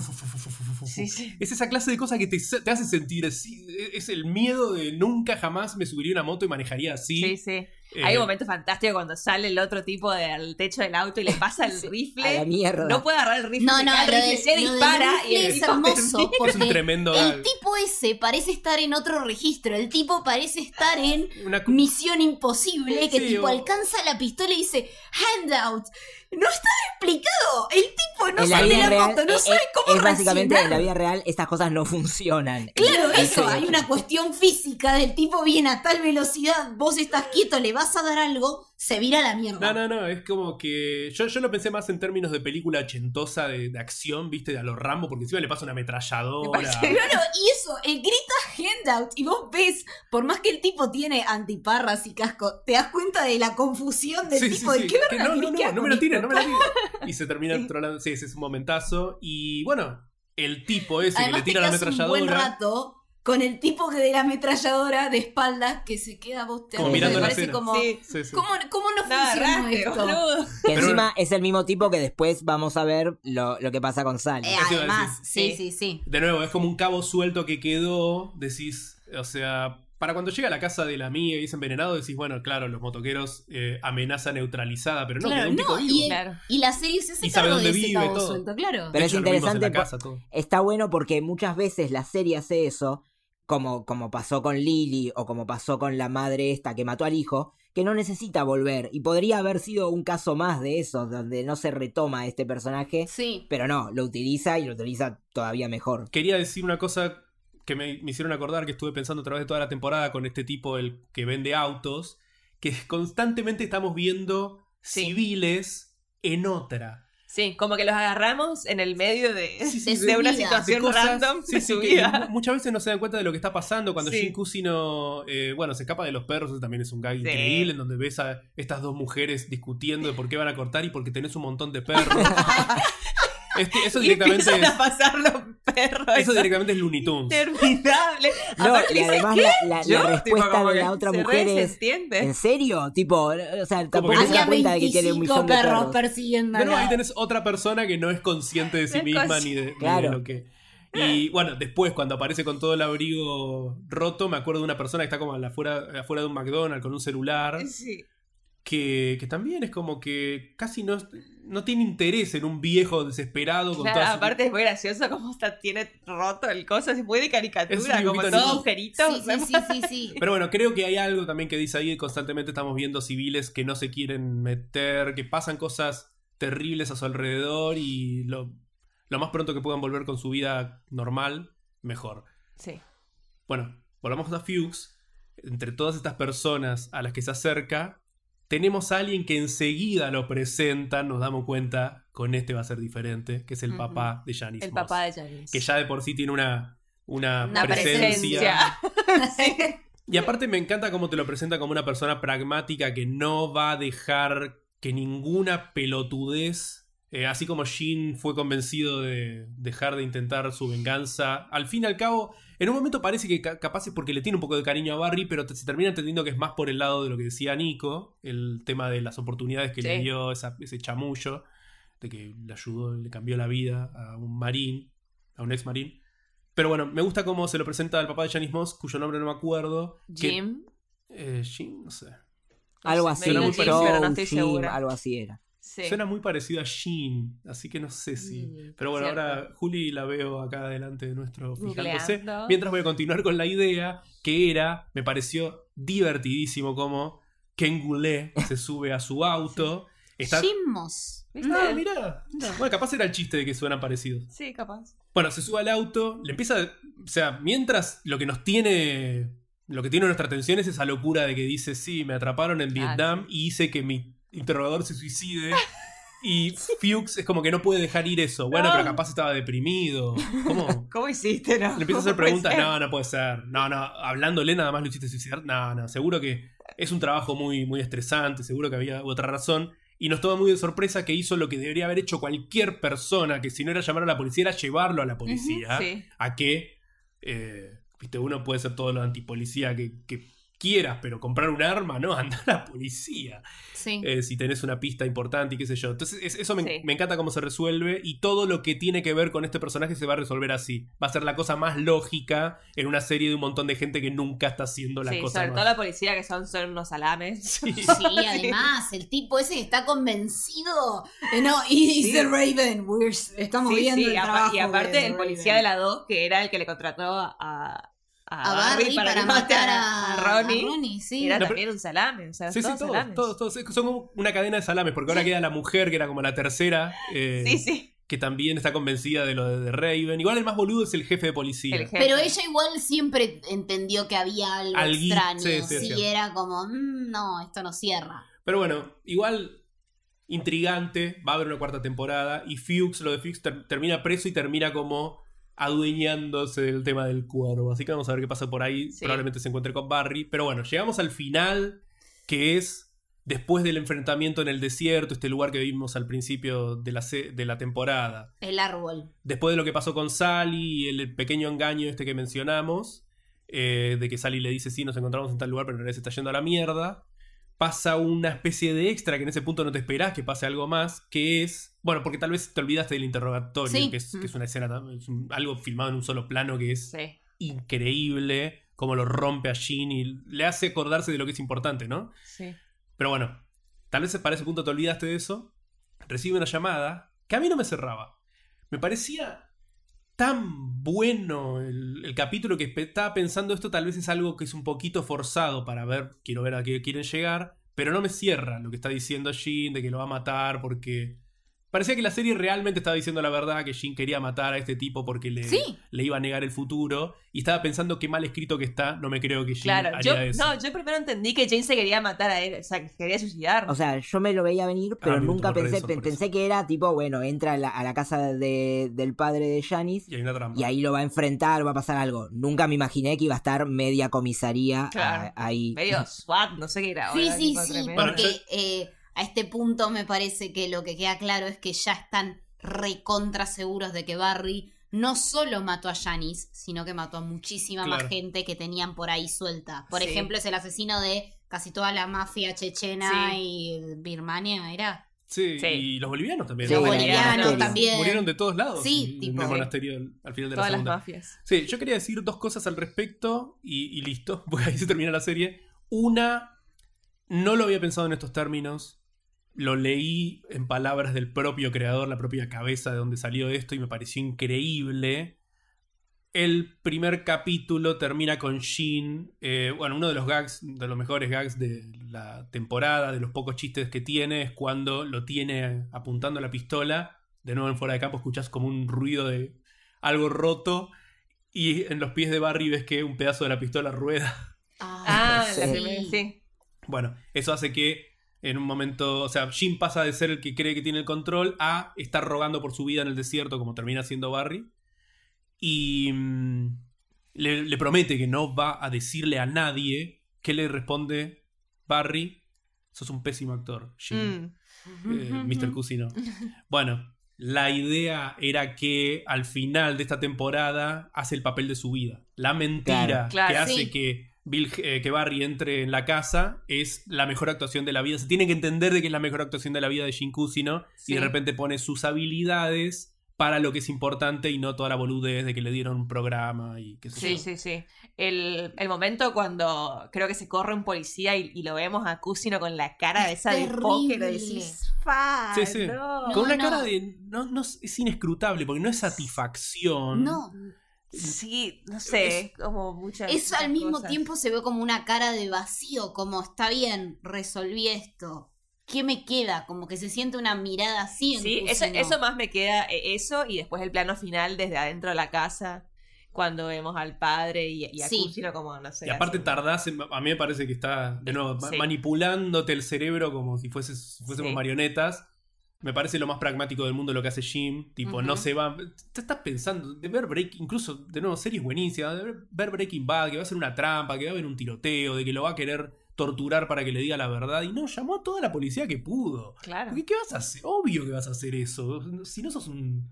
es esa clase de cosa que te hace sentir así, es el miedo de nunca jamás me subiría una moto y manejaría así. Sí. Hay un momento fantástico cuando sale el otro tipo del techo del auto y le pasa el rifle. A la mierda. No puede agarrar el rifle. Se dispara y el es hermoso porque es un tremendo el tipo ese parece estar en otro registro. El tipo parece estar en Misión Imposible, que tipo alcanza la pistola y dice handout. No está explicado. El tipo no sale de la moto, no sabe cómo es básicamente reaccionar. en la vida real estas cosas no funcionan. Claro, eso, hay una cuestión física del tipo viene a tal velocidad, vos estás quieto, le vas a dar algo, se vira la mierda. No, es como que yo lo pensé más en términos de película ochentosa de acción, viste, de a los Rambo, porque encima le pasa una ametralladora. Claro, y eso, grita handout y vos ves, por más que el tipo tiene antiparras y casco, te das cuenta de la confusión del tipo de qué verga. No me lo tires. Y se termina trolando. Sí, ese es un momentazo. Y bueno, el tipo ese además, que le tira la ametralladora. Un buen rato con el tipo de la ametralladora de espaldas que se queda como mirando la escena. Como, sí. ¿Cómo no funciona esto? Que encima es el mismo tipo que después vamos a ver lo que pasa con Sally. Además, sí. De nuevo, es como un cabo suelto que quedó. Decís, o sea, para cuando llega a la casa de la amiga y es envenenado, decís, bueno, claro, los motoqueros amenaza neutralizada, pero no, claro, quedó un tipo vivo. Y la serie se hace y sabe cargo dónde de ese vive cabo todo. suelto, claro. Pero de es hecho, interesante, casa, está bueno porque muchas veces la serie hace eso, como pasó con Lily o como pasó con la madre esta que mató al hijo, que no necesita volver. Y podría haber sido un caso más de eso, donde no se retoma este personaje, pero no, lo utiliza y lo utiliza todavía mejor. Quería decir una cosa que me hicieron acordar, que estuve pensando a través de toda la temporada con este tipo, el que vende autos, que constantemente estamos viendo civiles en otra. Sí, como que los agarramos en el medio de una vida, situación random de su que vida. Muchas veces no se dan cuenta de lo que está pasando. Cuando Jin Kusino se escapa de los perros, eso también es un gag increíble, en donde ves a estas dos mujeres discutiendo de por qué van a cortar y porque tenés un montón de perros. Eso directamente a pasar los perros. Eso directamente es Looney Tunes. Interminable. No, y además la respuesta de la otra mujer es ¿en serio? Tipo, o sea, tampoco se da cuenta de que tiene un millón de perros persiguiendo. Pero ahí tenés otra persona que no es consciente de sí misma ni de lo que... Y bueno, después cuando aparece con todo el abrigo roto, me acuerdo de una persona que está como afuera de un McDonald's con un celular. Sí. Que también es como que casi no tiene interés en un viejo desesperado con claro, aparte es muy gracioso como tiene roto el coso, es muy de caricatura, como todo agujerito. Sí. Pero bueno, creo que hay algo también que dice ahí, constantemente estamos viendo civiles que no se quieren meter, que pasan cosas terribles a su alrededor y lo más pronto que puedan volver con su vida normal, mejor. Sí. Bueno, volvamos a Fuchs. Entre todas estas personas a las que se acerca, tenemos a alguien que enseguida lo presenta, nos damos cuenta, con este va a ser diferente, que es el papá de Janice El Moss, papá de Janice. que ya de por sí tiene una presencia. Y aparte me encanta cómo te lo presenta como una persona pragmática que no va a dejar que ninguna pelotudez, así como Jin fue convencido de dejar de intentar su venganza, al fin y al cabo, en un momento parece que capaz es porque le tiene un poco de cariño a Barry, pero se termina entendiendo que es más por el lado de lo que decía Nico, el tema de las oportunidades que le dio ese chamullo. de que le ayudó, le cambió la vida a un marín, a un ex marín. Pero bueno, me gusta cómo se lo presenta al papá de Janice Moss, cuyo nombre no me acuerdo. Jim. Jim, no sé. Algo así, pero no estoy segura. Algo así era. Sí. Suena muy parecido a Jean, así que no sé si... Pero bueno, cierto. Ahora Juli la veo acá delante de nuestro fijándose. Googleando. Mientras voy a continuar con la idea, que era, me pareció divertidísimo como Ken Goulet se sube a su auto. Está... Jim Moss. No, mirá. Bueno, capaz era el chiste de que suenan parecidos. Sí, capaz. Bueno, se sube al auto, le empieza... O sea, mientras lo que tiene nuestra atención es esa locura de que dice, sí, me atraparon en Vietnam y hice que mi interrogador se suicide. Y Fuchs es como que no puede dejar ir eso. Bueno, pero capaz estaba deprimido. ¿Cómo hiciste? No. Le empieza a hacer preguntas. No puede ser. No, hablándole nada más lo hiciste suicidar. No, seguro que es un trabajo muy, muy estresante. Seguro que había otra razón. Y nos toma muy de sorpresa que hizo lo que debería haber hecho cualquier persona, que si no era llamar a la policía, era llevarlo a la policía. Sí. A que, viste, uno puede ser todo lo antipolicía que quieras, pero comprar un arma, no, anda a la policía. Sí. Si tenés una pista importante y qué sé yo. Entonces, eso me encanta cómo se resuelve, y todo lo que tiene que ver con este personaje se va a resolver así. Va a ser la cosa más lógica en una serie de un montón de gente que nunca está haciendo la cosa sobre más... todo la policía, que son unos salames. Sí, además, el tipo ese está convencido. No, y dice Raven, estamos viendo el trabajo. Y aparte, el policía de la 2, que era el que le contrató a Barry para matar a Ronnie, sí. Era también un salame, o sea, sí, todos. Son como una cadena de salames, porque ahora queda la mujer, que era como la tercera, que también está convencida de lo de Raven. Igual el más boludo es el jefe de policía. Pero ella igual siempre entendió que había algo extraño. Sí, era como, no, esto no cierra. Pero bueno, igual intrigante, va a haber una cuarta temporada, y lo de Fuchs termina preso y termina como adueñándose del tema del cuervo. Así que vamos a ver qué pasa por ahí. Probablemente se encuentre con Barry. Pero bueno, llegamos al final, que es después del enfrentamiento en el desierto, este lugar que vimos al principio de la temporada. El árbol. Después de lo que pasó con Sally y el pequeño engaño este que mencionamos, de que Sally le dice, sí, nos encontramos en tal lugar, pero en realidad se está yendo a la mierda. Pasa una especie de extra que en ese punto no te esperás que pase algo más, que es... Bueno, porque tal vez te olvidaste del interrogatorio, que es una escena, algo filmado en un solo plano que es increíble, cómo lo rompe a Jean y le hace acordarse de lo que es importante, ¿no? Sí. Pero bueno, tal vez para ese punto te olvidaste de eso. Recibe una llamada que a mí no me cerraba. Me parecía tan bueno el capítulo que estaba pensando, esto tal vez es algo que es un poquito forzado para ver, quiero ver a qué quieren llegar, pero no me cierra lo que está diciendo Jean de que lo va a matar porque... Parecía que la serie realmente estaba diciendo la verdad, que Jean quería matar a este tipo porque le iba a negar el futuro. Y estaba pensando qué mal escrito que está. No me creo que Jean haría eso. No, yo primero entendí que Jane se quería matar a él. O sea, que se quería suicidar. O sea, yo me lo veía venir, pero nunca pensé que era tipo, bueno, entra a la casa del padre de Janice y hay una trampa. Y ahí lo va a enfrentar, va a pasar algo. Nunca me imaginé que iba a estar media comisaría ahí. Medio SWAT, no sé qué era. Sí, porque... a este punto me parece que lo que queda claro es que ya están recontra seguros de que Barry no solo mató a Janice, sino que mató a muchísima más gente que tenían por ahí suelta. Por ejemplo, es el asesino de casi toda la mafia chechena y Birmania, ¿era? Sí, y los bolivianos también. Los bolivianos también. Murieron de todos lados. Sí, en el monasterio al final de todas la segunda. Las mafias. Sí, yo quería decir dos cosas al respecto y listo, porque ahí se termina la serie. Una, no lo había pensado en estos términos. Lo leí en palabras del propio creador, la propia cabeza de donde salió esto, y me pareció increíble. El primer capítulo termina con Jean, uno de los gags, de los mejores gags de la temporada, de los pocos chistes que tiene, es cuando lo tiene apuntando la pistola. De nuevo en Fuera de Campo escuchás como un ruido de algo roto, y en los pies de Barry ves que un pedazo de la pistola rueda. Sí. Bueno, eso hace que en un momento, o sea, Jean pasa de ser el que cree que tiene el control a estar rogando por su vida en el desierto, como termina siendo Barry. Y le promete que no va a decirle a nadie. ¿Qué le responde Barry? Sos un pésimo actor, Jean. Mr. Cusino. Bueno, la idea era que al final de esta temporada hace el papel de su vida. La mentira que hace que que Barry entre en la casa es la mejor actuación de la vida. Se tiene que entender de que es la mejor actuación de la vida de Jin Kusino, y de repente pone sus habilidades para lo que es importante y no toda la boludez de que le dieron un programa y qué sé yo. Sí. El momento cuando creo que se corre un policía y lo vemos a Kusino con la cara de esa de póker, decís, sí. no. Con una cara de... No, es inescrutable, porque no es satisfacción. No. Sí, no sé, como muchas Eso al mismo cosas. tiempo se ve como una cara de vacío, como está bien, resolví esto. ¿Qué me queda? Como que se siente una mirada así en Sí, Kusino. eso más me queda, eso, y después el plano final desde adentro de la casa, cuando vemos al padre y a Kusino como, no sé. Y aparte así. tardás, a mí me parece que está, de nuevo, manipulándote el cerebro como si fuésemos marionetas. Me parece lo más pragmático del mundo lo que hace Jim. Tipo, no se va... Te estás pensando de ver incluso, de nuevo, series buenísimas, de ver Breaking Bad, que va a ser una trampa, que va a haber un tiroteo, de que lo va a querer torturar para que le diga la verdad. Y no, llamó a toda la policía que pudo. Claro. Porque ¿qué vas a hacer? Obvio que vas a hacer eso. Si no sos un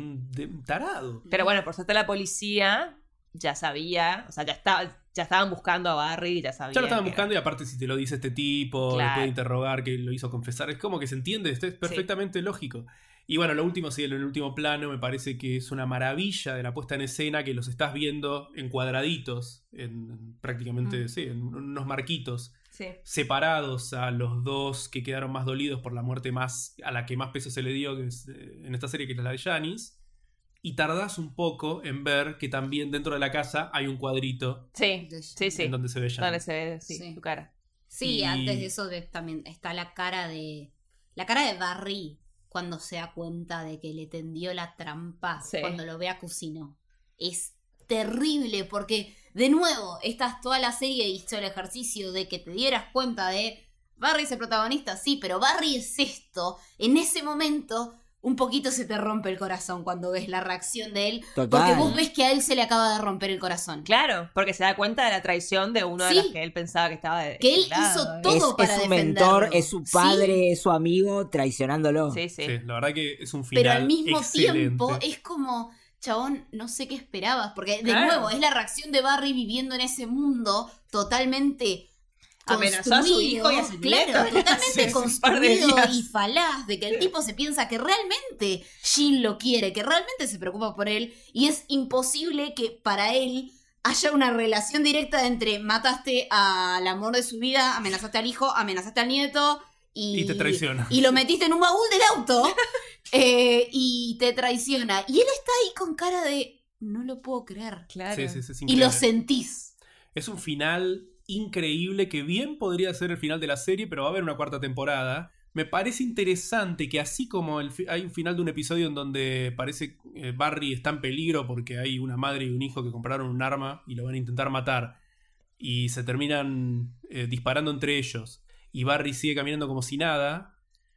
tarado. Pero bueno, por suerte la policía ya sabía, o sea, ya estaban buscando a Barry, ya sabían. Ya lo estaban buscando, y aparte si te lo dice este tipo, Claro. después de interrogar que lo hizo confesar, es como que se entiende, esto es perfectamente lógico. Y bueno, lo último, sí, en el último plano me parece que es una maravilla de la puesta en escena, que los estás viendo en cuadraditos, en prácticamente, en unos marquitos, separados a los dos que quedaron más dolidos por la muerte a la que más peso se le dio, que es, en esta serie, que es la de Janice. Y tardás un poco en ver que también dentro de la casa hay un cuadrito. Sí. En donde se ve Janice. Donde se ve, su cara. Sí, antes de eso también está la cara de Barry cuando se da cuenta de que le tendió la trampa, cuando lo ve a Kusino. Es terrible porque, de nuevo, estás toda la serie hizo el ejercicio de que te dieras cuenta de Barry es el protagonista, sí, pero Barry es esto. En ese momento un poquito se te rompe el corazón cuando ves la reacción de él. Total. Porque vos ves que a él se le acaba de romper el corazón. Claro, porque se da cuenta de la traición de uno de los que él pensaba que estaba que él hizo todo para defenderlo. Es su defenderlo. mentor, es su padre, es su amigo, traicionándolo. Sí. Sí, la verdad que es un final pero al mismo excelente. tiempo es como, chabón, no sé qué esperabas. Porque, de nuevo, es la reacción de Barry viviendo en ese mundo totalmente... Amenazó a su hijo y a su nieto. Claro, totalmente construido días. y falaz, de que el tipo se piensa que realmente Jin lo quiere, que realmente se preocupa por él, y es imposible que para él haya una relación directa entre mataste al amor de su vida, amenazaste al hijo, amenazaste al nieto y te traiciona. Y lo metiste en un baúl del auto y te traiciona. Y él está ahí con cara de no lo puedo creer. Claro. Sí, es Y increíble. lo sentís. Es un final increíble que bien podría ser el final de la serie, pero va a haber una cuarta temporada. Me parece interesante que así como hay un final de un episodio en donde parece Barry está en peligro porque hay una madre y un hijo que compraron un arma y lo van a intentar matar y se terminan disparando entre ellos y Barry sigue caminando como si nada.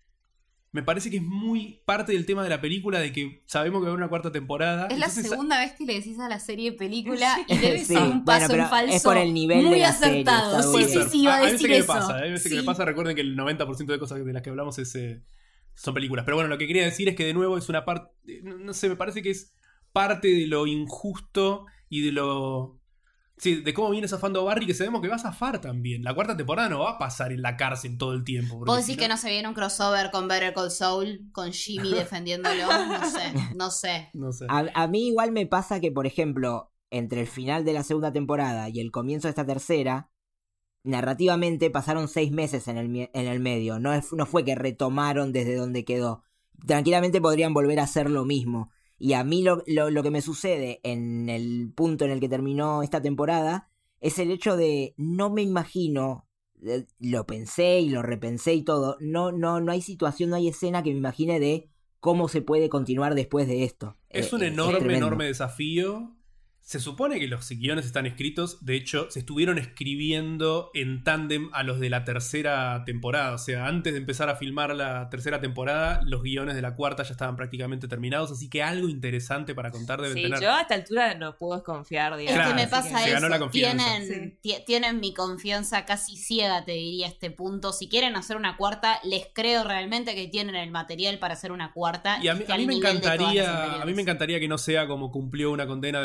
Me parece que es muy parte del tema de la película, de que sabemos que va a haber una cuarta temporada. Es Entonces, la segunda vez que le decís a la serie película y debe Sí, ser un paso bueno, en falso es por el nivel muy de la serie, acertado. está puede Sí, ser. sí, iba a Hay veces decir que eso. me pasa, hay veces que me Sí. pasa. Recuerden que el 90% de cosas de las que hablamos son películas. Pero bueno, lo que quería decir es que de nuevo es una parte, no sé, me parece que es parte de lo injusto y de lo... Sí, de cómo viene zafando Barry, que sabemos que va a zafar también. La cuarta temporada no va a pasar en la cárcel todo el tiempo. ¿Vos decís que no se viene un crossover con Better Call Saul, con Jimmy defendiéndolo? No sé. No sé. A mí igual me pasa que, por ejemplo, entre el final de la segunda temporada y el comienzo de esta tercera, narrativamente pasaron 6 meses en el medio. No fue que retomaron desde donde quedó. Tranquilamente podrían volver a hacer lo mismo. Y a mí lo que me sucede en el punto en el que terminó esta temporada es el hecho de no me imagino, lo pensé y lo repensé y todo, no hay situación, no hay escena que me imagine de cómo se puede continuar después de esto. Es un enorme desafío. Se supone que los guiones están escritos, de hecho, se estuvieron escribiendo en tándem a los de la tercera temporada. O sea, antes de empezar a filmar la tercera temporada, los guiones de la cuarta ya estaban prácticamente terminados, así que algo interesante para contar deben tener. Yo a esta altura no puedo confiar, digamos. Es que me Claro, pasa se ganó la eso. confianza. Tienen mi confianza casi ciega, te diría, a este punto. Si quieren hacer una cuarta, les creo realmente que tienen el material para hacer una cuarta. Y a mí que al me nivel de todas las encantaría, anteriores. a mí me encantaría que no sea como cumplió una condena de 20 años,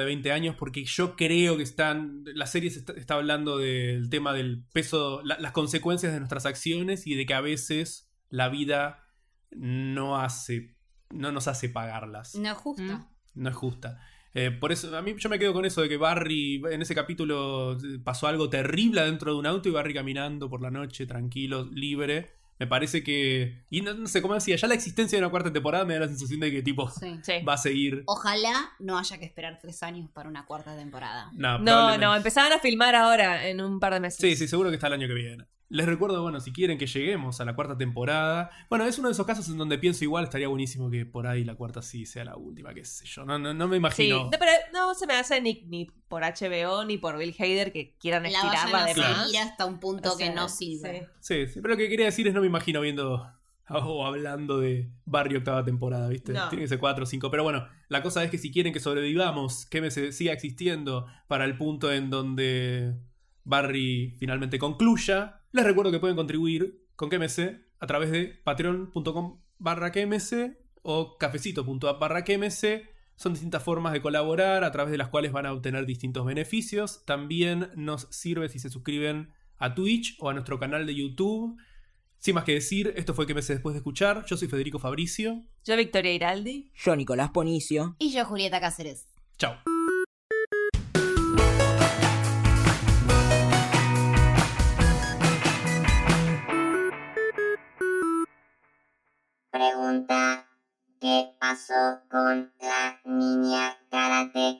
años porque yo creo que la serie está hablando del tema del peso, las consecuencias de nuestras acciones y de que a veces la vida no nos hace pagarlas. No es justa. No es justa. Por eso, a mí yo me quedo con eso de que Barry, en ese capítulo pasó algo terrible dentro de un auto y Barry caminando por la noche, tranquilo, libre. Me parece que... Y no sé cómo decía, ya la existencia de una cuarta temporada me da la sensación de que tipo va a seguir. Ojalá no haya que esperar 3 años para una cuarta temporada. No, empezaban a filmar ahora en un par de meses. Sí, seguro que está el año que viene. Les recuerdo, bueno, si quieren que lleguemos a la cuarta temporada. Bueno, es uno de esos casos en donde pienso igual estaría buenísimo que por ahí la cuarta sí sea la última, qué sé yo. No me imagino. Sí, pero no se me hace ni por HBO ni por Bill Hader que quieran estirarla de más. Ir hasta un punto que no sirve. Sí, pero lo que quería decir es no me imagino viendo o hablando de Barry octava temporada, ¿viste? No. Tiene que ser 4 o 5. Pero bueno, la cosa es que si quieren que sobrevivamos, que siga existiendo para el punto en donde Barry finalmente concluya, les recuerdo que pueden contribuir con QMC a través de patreon.com/QMC o cafecito.app/QMC. Son distintas formas de colaborar a través de las cuales van a obtener distintos beneficios. También nos sirve si se suscriben a Twitch o a nuestro canal de YouTube. Sin más que decir, esto fue QMC después de escuchar. Yo soy Federico Fabricio. Yo Victoria Iraldi. Yo Nicolás Ponicio. Y yo Julieta Cáceres. Chao. Pregunta: ¿qué pasó con la niña karate?